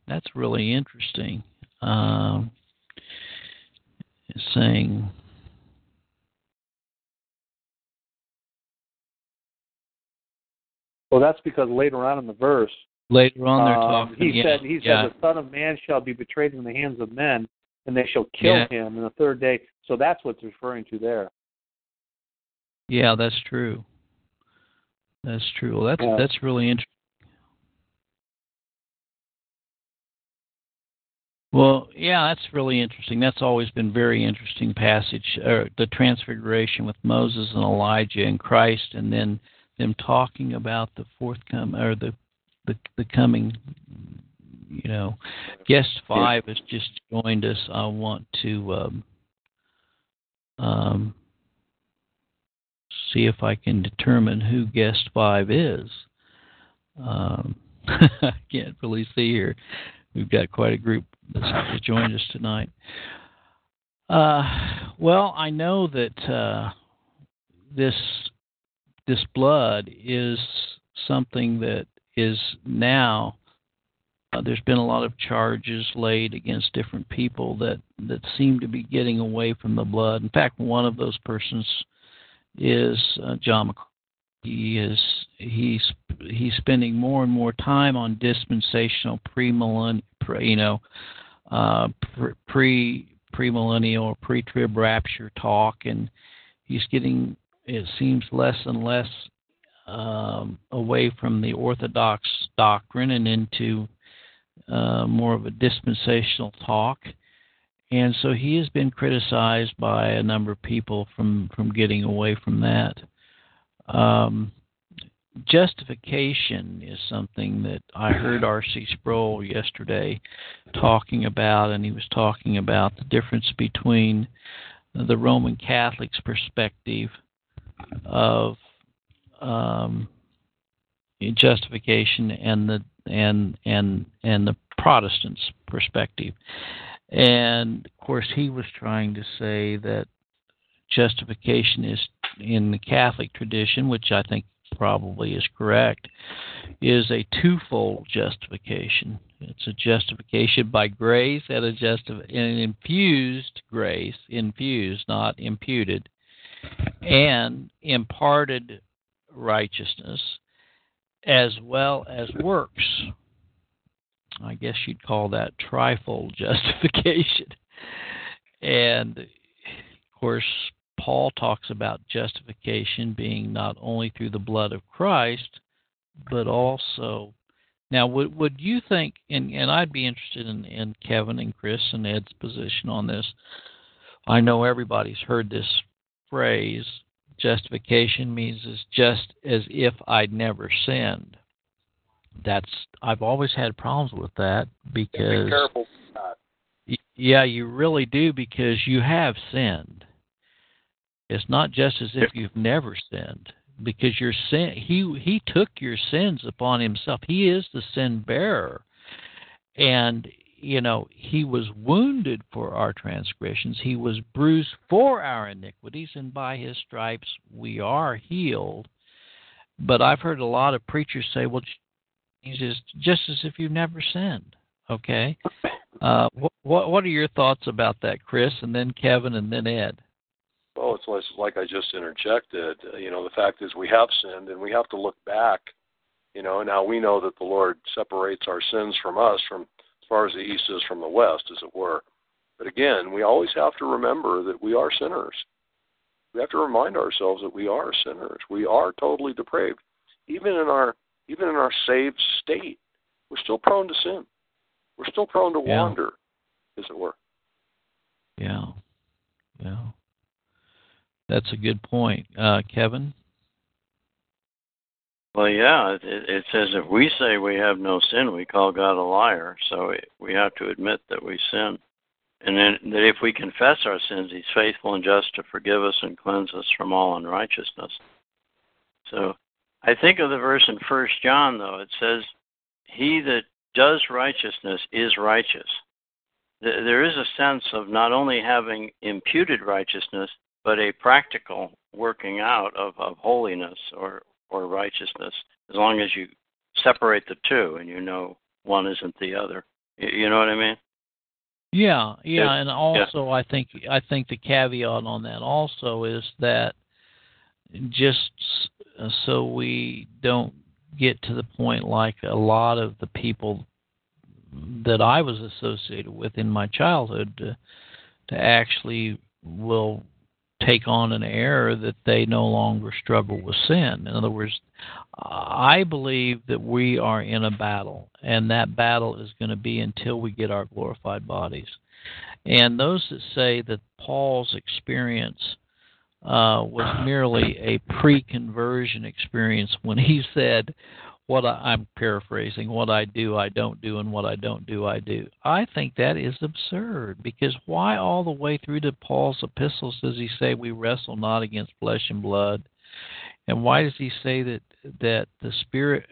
That's really interesting. It's saying, well, that's because later on in the verse, later on they're talking. He said, the Son of Man shall be betrayed in the hands of men, and they shall kill him in the third day. So that's what it's referring to there. Yeah, that's true. That's true. Well, that's really interesting. Well, yeah, that's really interesting. That's always been very interesting passage, the Transfiguration with Moses and Elijah and Christ, and then them talking about the forthcoming or the coming. Guest 5 has just joined us. I want to see if I can determine who guest 5 is. I can't really see here. We've got quite a group that's joined us tonight. Well, I know that this blood is something that is now. There's been a lot of charges laid against different people that seem to be getting away from the blood. In fact, one of those persons is John McCarthy. He's spending more and more time on dispensational premillennial or pre-trib rapture talk, and he's getting, it seems, less and less away from the Orthodox doctrine and into more of a dispensational talk. And so he has been criticized by a number of people from getting away from that. Justification is something that I heard R.C. Sproul yesterday talking about, and he was talking about the difference between the Roman Catholic's perspective of justification and the Protestants' perspective. And of course, he was trying to say that justification is, in the Catholic tradition, which I think probably is correct, is a twofold justification. It's a justification by grace and an infused grace, infused, not imputed, and imparted righteousness, as well as works. I guess you'd call that trifold justification. And of course, Paul talks about justification being not only through the blood of Christ, but also. Now, would you think, and I'd be interested in Kevin and Chris and Ed's position on this. I know everybody's heard this phrase, justification means it's just as if I'd never sinned. I've always had problems with that because. Be careful. Yeah, you really do, because you have sinned. It's not just as if you've never sinned, because your sin. He took your sins upon himself. He is the sin bearer, and he was wounded for our transgressions. He was bruised for our iniquities, and by his stripes we are healed. But I've heard a lot of preachers say, "Well, Jesus, just as if you've never sinned." Okay, what are your thoughts about that, Chris, and then Kevin, and then Ed? Well, it's like I just interjected. The fact is we have sinned, and we have to look back. Now we know that the Lord separates our sins from us from as far as the east is from the west, as it were. But again, we always have to remember that we are sinners. We have to remind ourselves that we are sinners. We are totally depraved. Even in our saved state, we're still prone to sin. We're still prone to wander, as it were. Yeah. That's a good point. Kevin? Well, yeah, it says if we say we have no sin, we call God a liar. So we have to admit that we sin. And then that if we confess our sins, he's faithful and just to forgive us and cleanse us from all unrighteousness. So I think of the verse in 1 John, though. It says, he that does righteousness is righteous. There is a sense of not only having imputed righteousness, but a practical working out of holiness or righteousness, as long as you separate the two and one isn't the other. You know what I mean? Yeah, and also I think the caveat on that also is that just so we don't get to the point like a lot of the people that I was associated with in my childhood to actually will take on an error that they no longer struggle with sin. In other words, I believe that we are in a battle, and that battle is going to be until we get our glorified bodies. And those that say that Paul's experience was merely a pre-conversion experience when he said, I'm paraphrasing, what I do, I don't do, and what I don't do, I do. I think that is absurd, because why all the way through to Paul's epistles does he say we wrestle not against flesh and blood? And why does he say that the Spirit,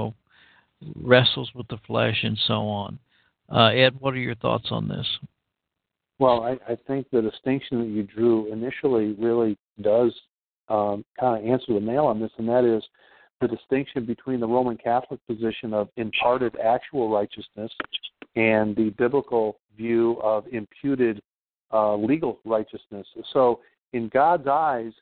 wrestles with the flesh and so on? Ed, what are your thoughts on this? Well, I think the distinction that you drew initially really does kind of answer the nail on this, and that is the distinction between the Roman Catholic position of imparted actual righteousness and the biblical view of imputed legal righteousness. So in God's eyes,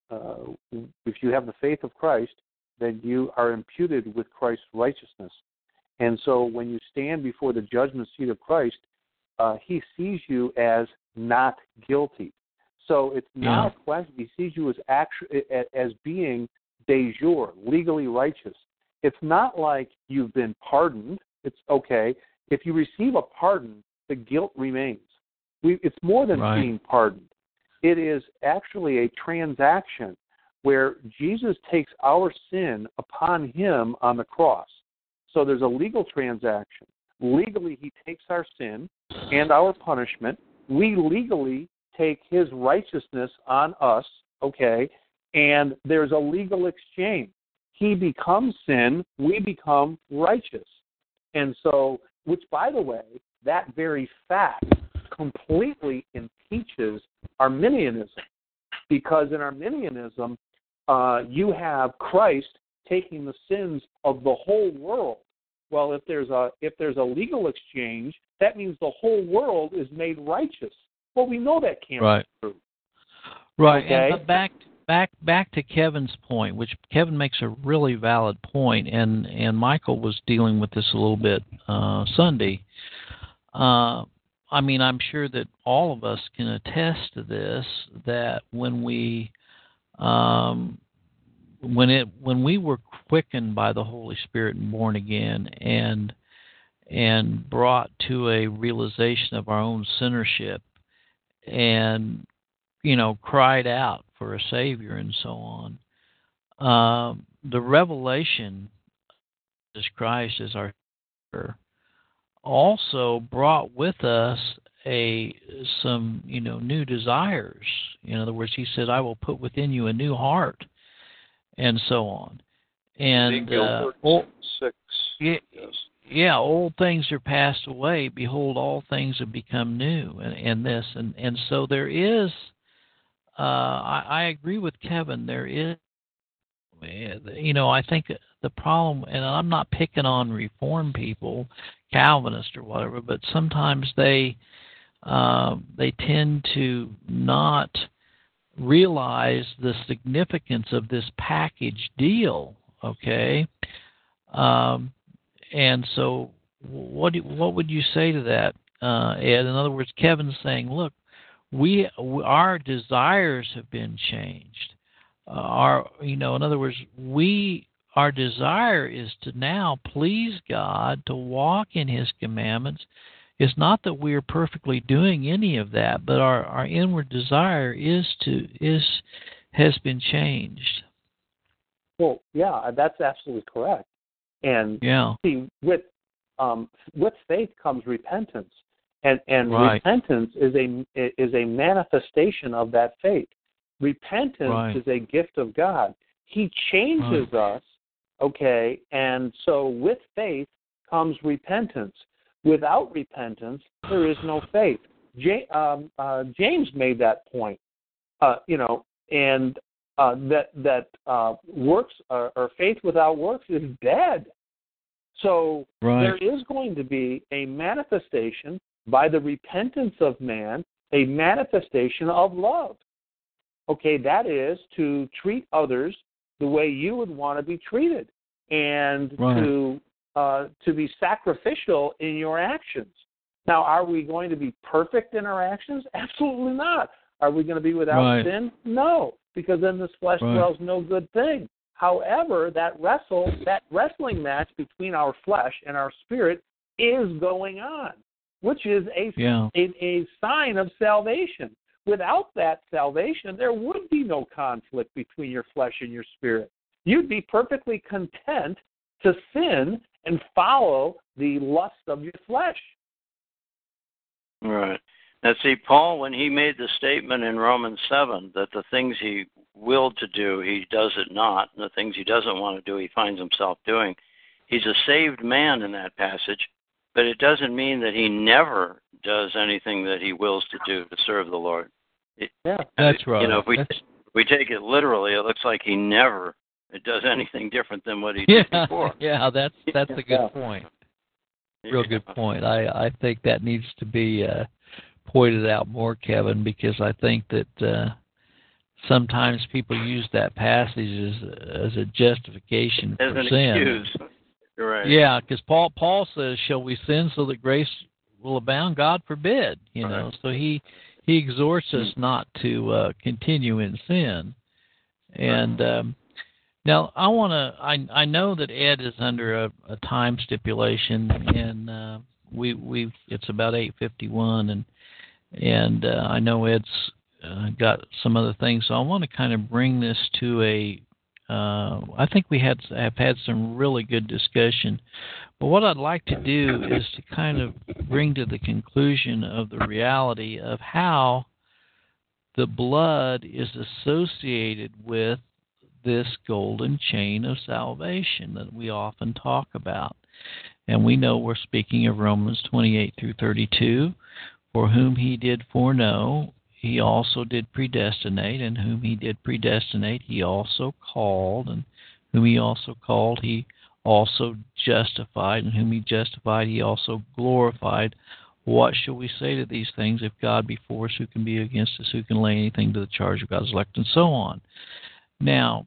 if you have the faith of Christ, then you are imputed with Christ's righteousness. And so when you stand before the judgment seat of Christ, he sees you as not guilty. So it's not a question. He sees you as being de jure, legally righteous. It's not like you've been pardoned. It's okay. If you receive a pardon, the guilt remains. It's more than being pardoned. It is actually a transaction where Jesus takes our sin upon him on the cross. So there's a legal transaction. Legally, he takes our sin and our punishment. We legally take his righteousness on us, okay? And there's a legal exchange. He becomes sin, we become righteous. And so, which, by the way, that very fact completely impeaches Arminianism. Because in Arminianism, you have Christ taking the sins of the whole world. Well, if there's a legal exchange, that means the whole world is made righteous. Well, we know that can't be true. Right. Okay? And back to Kevin's point, which Kevin makes a really valid point, and Michael was dealing with this a little bit Sunday. I'm sure that all of us can attest to this, that when we were quickened by the Holy Spirit and born again and brought to a realization of our own sinnership and, cried out for a Savior and so on, the revelation of Jesus Christ as our Savior also brought with us some new desires. In other words, he said, I will put within you a new heart, and so on. And old things are passed away. Behold, all things have become new. And so there is. I agree with Kevin. There is. I think the problem, and I'm not picking on Reformed people, Calvinist or whatever, but sometimes they tend to not realize the significance of this package deal, okay? And so what would you say to that, Ed? In other words, Kevin's saying, look, our desires have been changed. In other words, our desire is to now please God, to walk in his commandments. It's not that we are perfectly doing any of that, but our inward desire has been changed. Well, yeah, that's absolutely correct. And see, with faith comes repentance, and repentance is a manifestation of that faith. Repentance is a gift of God. He changes us, okay, and so with faith comes repentance. Without repentance, there is no faith. James made that point, and that works or faith without works is dead. So right. there is going to be a manifestation by the repentance of man, a manifestation of love. Okay, that is to treat others the way you would want to be treated, and right. to be sacrificial in your actions. Now, are we going to be perfect in our actions? Absolutely not. Are we going to be without right. sin? No, because in this flesh right. dwells no good thing. However, that wrestling match between our flesh and our spirit is going on, which is a sign of salvation. Without that salvation, there would be no conflict between your flesh and your spirit. You'd be perfectly content to sin and follow the lust of your flesh. Right. Now, see, Paul, when he made the statement in Romans 7 that the things he willed to do, he does it not, and the things he doesn't want to do, he finds himself doing, he's a saved man in that passage, but it doesn't mean that he never does anything that he wills to do to serve the Lord. That's right. You know, if we take it literally, it looks like he never does anything different than what he did before. Yeah, that's a good point. Real good point. I think that needs to be pointed out more, Kevin, because I think that sometimes people use that passage as a justification as for an sin. Excuse. Right. Yeah, because Paul says, "Shall we sin so that grace will abound?" God forbid. You know, so he exhorts us not to continue in sin. And now I know that Ed is under a time stipulation, and we it's about 8:51, and I know Ed's got some other things, so I want to kind of bring this to a. I think we have had some really good discussion, but what I'd like to do is to kind of bring to the conclusion of the reality of how the blood is associated with this golden chain of salvation that we often talk about. And we know we're speaking of Romans 28 through 32, for whom he did foreknow, he also did predestinate, and whom he did predestinate, he also called, and whom he also called, he also justified, and whom he justified, he also glorified. What shall we say to these things? If God be for us, who can be against us? Who can lay anything to the charge of God's elect? And so on. Now,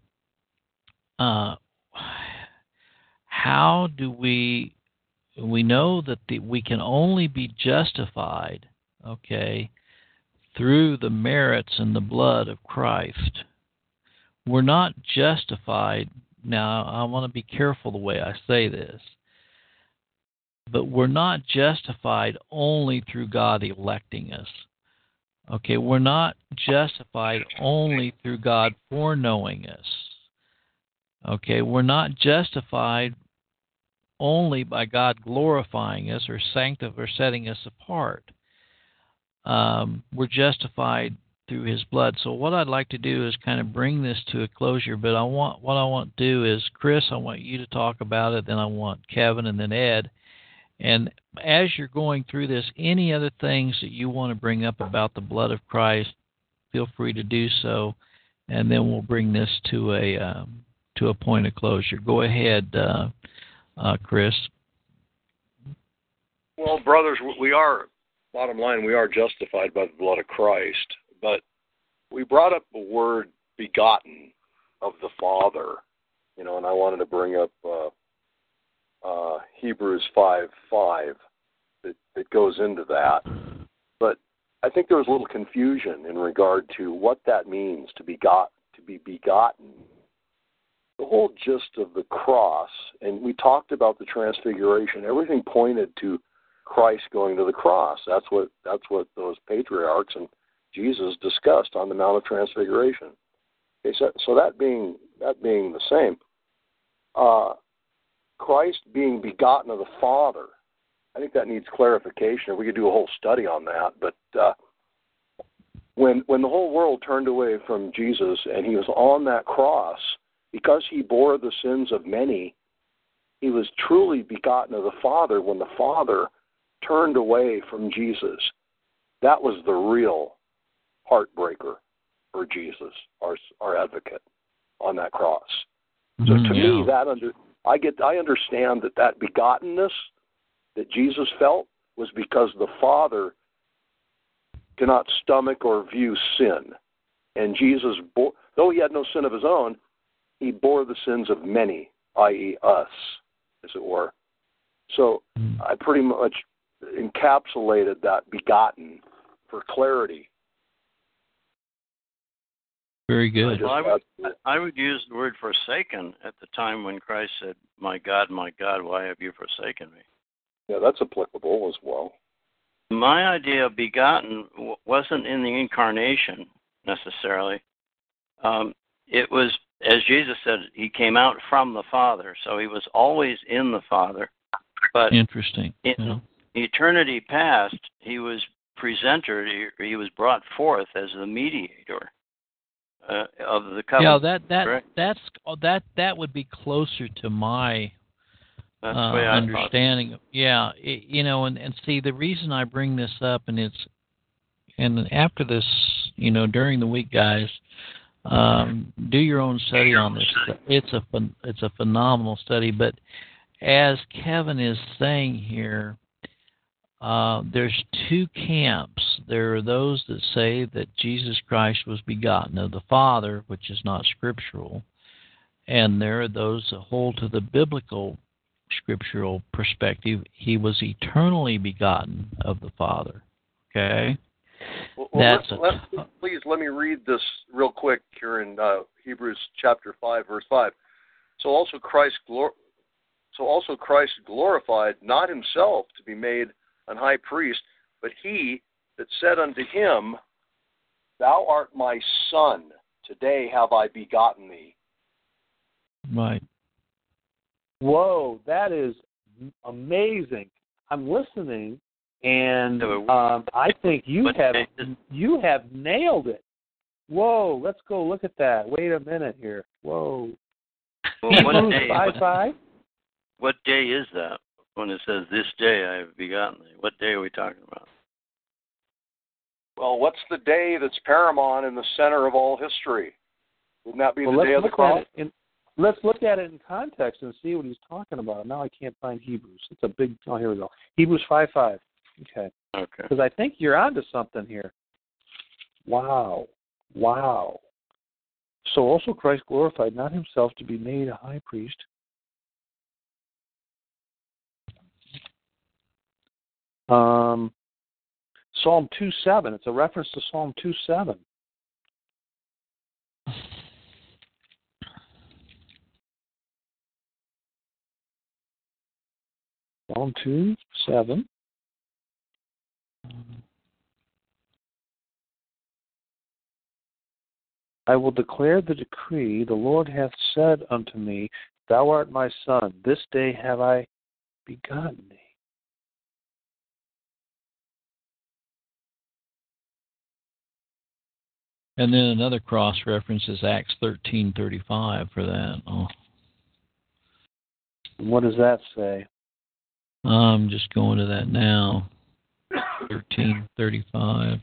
how do we know that we can only be justified, okay, through the merits and the blood of Christ. We're not justified. Now, I want to be careful the way I say this, but we're not justified only through God electing us. Okay, we're not justified only through God foreknowing us. Okay, we're not justified only by God glorifying us or setting us apart. We're justified through His blood. So what I'd like to do is kind of bring this to a closure. But what I want to do is, Chris, I want you to talk about it. Then I want Kevin, and then Ed. And as you're going through this, any other things that you want to bring up about the blood of Christ, feel free to do so, and then we'll bring this to a point of closure. Go ahead, Chris. Well, brothers, bottom line, we are justified by the blood of Christ, but we brought up the word begotten of the Father, and I wanted to bring up Hebrews 5:5 that goes into that. But I think there was a little confusion in regard to what that means to be begotten. The whole gist of the cross, and we talked about the transfiguration, everything pointed to Christ going to the cross. That's what those patriarchs and Jesus discussed on the Mount of Transfiguration. Okay, so that being the same, Christ being begotten of the Father, I think that needs clarification. We could do a whole study on that. But when the whole world turned away from Jesus and He was on that cross, because He bore the sins of many, He was truly begotten of the Father when the Father turned away from Jesus. That was the real heartbreaker for Jesus, our advocate, on that cross. So to me, I understand that begottenness that Jesus felt was because the Father cannot stomach or view sin. And Jesus, though he had no sin of his own, he bore the sins of many, i.e. us, as it were. So I pretty much encapsulated that begotten for clarity. Very good. Well, I would use the word forsaken at the time when Christ said, my God, why have you forsaken me? Yeah, that's applicable as well. My idea of begotten wasn't in the incarnation necessarily. It was, as Jesus said, he came out from the Father, so he was always in the Father. But interesting. In eternity past, he was presented, he was brought forth as the mediator of the covenant. Yeah, that would be closer to my understanding. Yeah, and see, the reason I bring this up, and after this, during the week, guys, do your own study on this. It's a phenomenal study. But as Kevin is saying here, there's two camps. There are those that say that Jesus Christ was begotten of the Father, which is not scriptural, and there are those that hold to the biblical scriptural perspective. He was eternally begotten of the Father. Okay? Please let me read this real quick here in Hebrews chapter 5, verse 5. So also Christ glorified not himself to be made an high priest, but he that said unto him, Thou art my son, today have I begotten thee. Right. Whoa, that is amazing. I'm listening, and I think you have nailed it. Whoa, let's go look at that. Wait a minute here. Whoa. Well, what 5:5? What day is that? When it says, this day I have begotten thee, what day are we talking about? Well, what's the day that's paramount in the center of all history? Wouldn't that be the day of the cross? Let's look at it in context and see what he's talking about. Now I can't find Hebrews. It's a big... Oh, here we go. Hebrews 5:5. Okay. Because I think you're onto something here. Wow. So also Christ glorified not himself to be made a high priest. Psalm 2:7. It's a reference to Psalm 2:7. Psalm 2:7. I will declare the decree. The Lord hath said unto me, Thou art my son. This day have I begotten thee. And then another cross reference is Acts 13:35 for that. Oh. What does that say? I'm just going to that now. 13:35.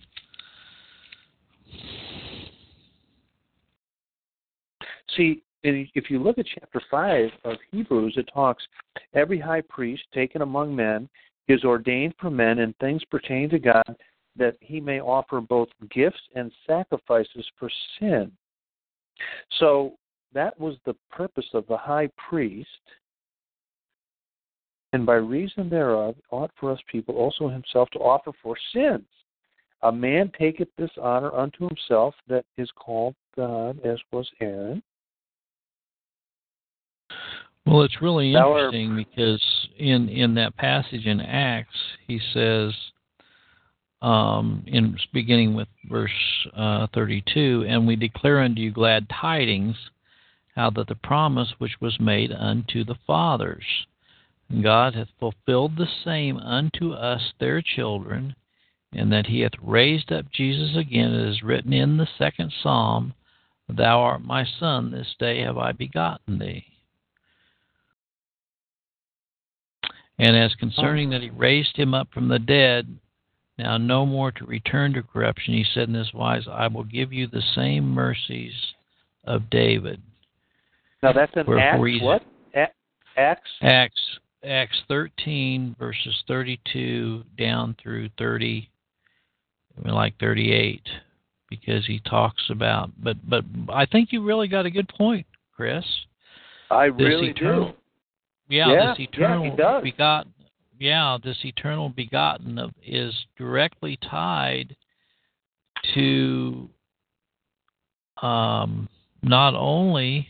See, if you look at chapter 5 of Hebrews, it talks, every high priest taken among men is ordained for men in things pertaining to God, that he may offer both gifts and sacrifices for sin. So that was the purpose of the high priest. And by reason thereof, ought for us people also himself to offer for sins. A man taketh this honor unto himself that is called God, as was Aaron. Well, it's really interesting because in that passage in Acts, he says, in beginning with verse 32, and we declare unto you glad tidings, how that the promise which was made unto the fathers, God hath fulfilled the same unto us their children, and that he hath raised up Jesus again, as is written in the second Psalm, Thou art my son, this day have I begotten thee. And as concerning that he raised him up from the dead, now no more to return to corruption, he said in this wise, I will give you the same mercies of David. Now that's in Acts what? Acts 13 verses 32 down through 38, because he talks about. But I think you really got a good point, Chris. I really do. Yeah, this eternal he does. begotten. Yeah, this eternal begotten is directly tied to not only.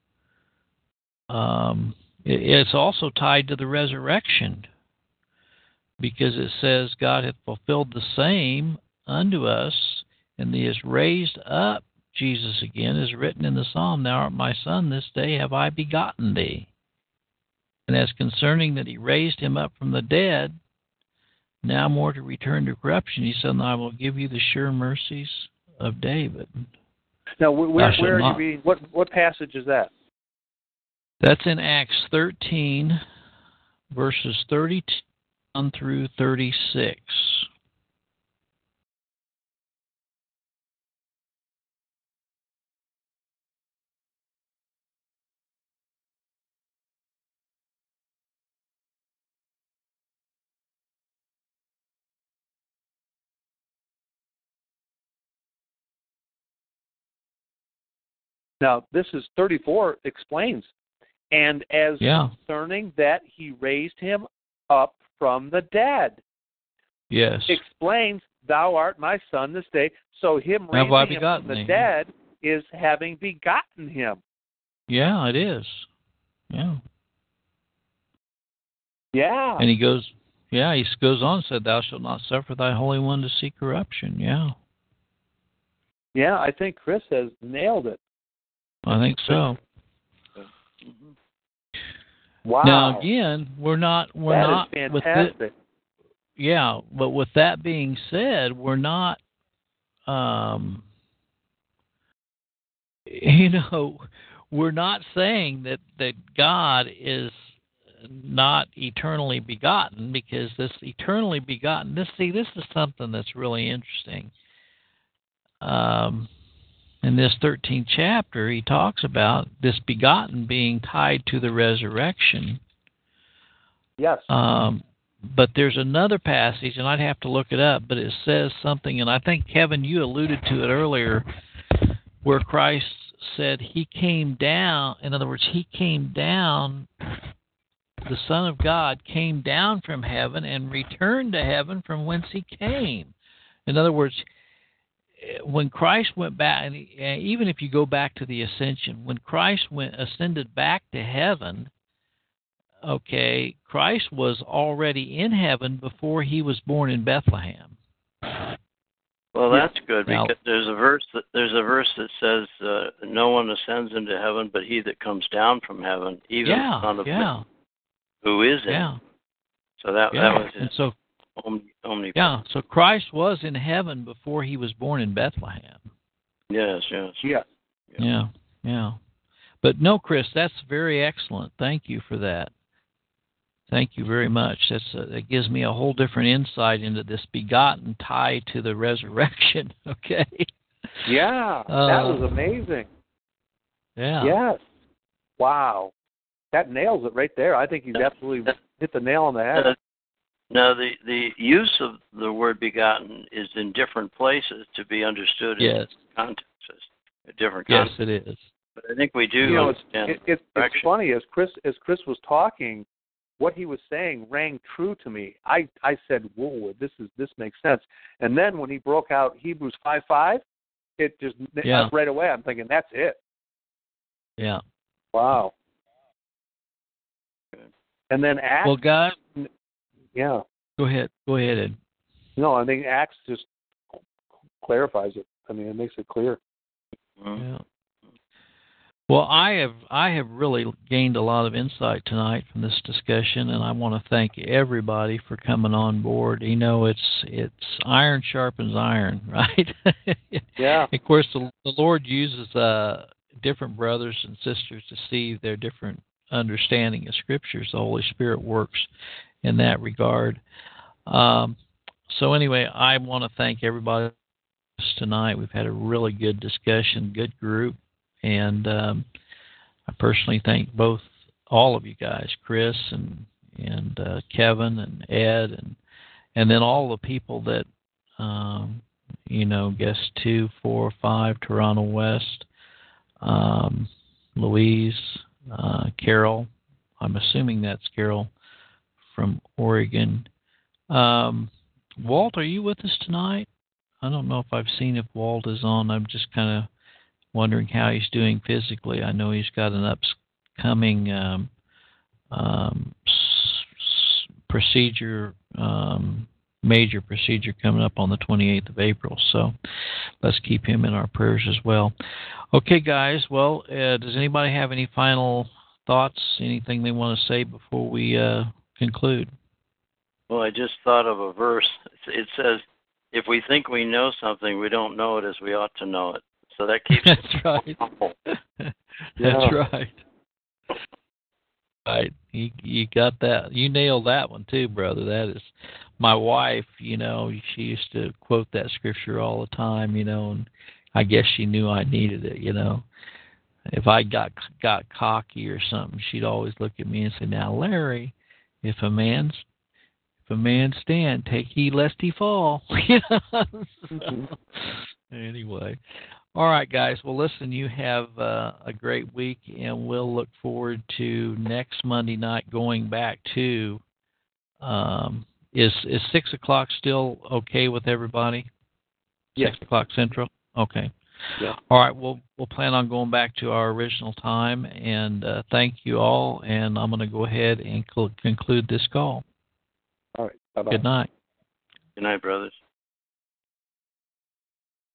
It's also tied to the resurrection, because it says God hath fulfilled the same unto us, and he has raised up Jesus again, is written in the Psalm, Thou art my son, this day have I begotten thee. And as concerning that he raised him up from the dead, now more to return to corruption, he said, I will give you the sure mercies of David. Now, where are you reading? What passage is that? That's in Acts 13, verses 32 through 36. Now, this is 34 explains. And as concerning that he raised him up from the dead. Yes. Explains, thou art my son this day. So him raising him from the dead is having begotten him. Yeah, it is. Yeah. Yeah. And he goes on and said, Thou shalt not suffer thy Holy One to see corruption. Yeah. Yeah, I think Chris has nailed it. I think so. Wow. Now again, we're not that is fantastic. But with that being said, we're not we're not saying that God is not eternally begotten, because this eternally begotten, this is something that's really interesting. In this 13th chapter, he talks about this begotten being tied to the resurrection. Yes. But there's another passage, and I'd have to look it up, but it says something, and I think, Kevin, you alluded to it earlier, where Christ said he came down. In other words, he came down, the Son of God came down from heaven and returned to heaven from whence he came. In other words, when Christ went back, and even if you go back to the ascension, when Christ ascended back to heaven, okay, Christ was already in heaven before he was born in Bethlehem. Well, that's good, because there's a verse that says, "No one ascends into heaven, but he that comes down from heaven, even the Son of Man, who is in." Yeah. So that was it. And so. Yeah, so Christ was in heaven before he was born in Bethlehem. Yes. Yeah. But no, Chris, that's very excellent. Thank you for that. Thank you very much. That gives me a whole different insight into this begotten tie to the resurrection. Okay. Yeah, that was amazing. Yeah. Yes. Wow. That nails it right there. I think he's absolutely hit the nail on the head. Now, the use of the word begotten is in different places to be understood in contexts, different contexts. Yes, it is. But I think we do understand. It's funny, as Chris was talking, what he was saying rang true to me. I said, "Whoa, this makes sense." And then when he broke out Hebrews 5:5, it just right away I'm thinking that's it. Yeah. Wow. And then Acts. Well, God. Yeah. Go ahead, Ed. No, I think Acts just clarifies it. I mean, it makes it clear. Yeah. Well, I have really gained a lot of insight tonight from this discussion, and I want to thank everybody for coming on board. You know, it's iron sharpens iron, right? Yeah. Of course, the Lord uses different brothers and sisters to see their different understanding of Scriptures. The Holy Spirit works in that regard. So anyway, I want to thank everybody tonight. We've had a really good discussion, good group, and I personally thank both all of you guys, Chris and Kevin and Ed, and then all the people that guest 2, 4, 5, Toronto West, Louise, Carol. I'm assuming that's Carol from Oregon. Walt, are you with us tonight? I don't know if I've seen if Walt is on. I'm just kind of wondering how he's doing physically. I know he's got an upcoming procedure, major procedure coming up on the 28th of April. So let's keep him in our prayers as well. Okay, guys. Well, does anybody have any final thoughts, anything they want to say before we conclude? Well, I just thought of a verse. It says, if we think we know something, we don't know it as we ought to know it. So that keeps That's right. That's right. Right. You got that. You nailed that one too, brother. That is my wife, she used to quote that scripture all the time, and I guess she knew I needed it, If I got cocky or something, she'd always look at me and say, "Now, Larry, if a man stand, take heed lest he fall." Anyway. All right, guys. Well, listen, you have a great week, and we'll look forward to next Monday night going back to, is 6 o'clock still okay with everybody? Yes. 6 o'clock Central? Okay. Yeah. All right, we'll plan on going back to our original time, and thank you all, and I'm going to go ahead and conclude this call. All right. Bye-bye. Good night. Good night, brothers.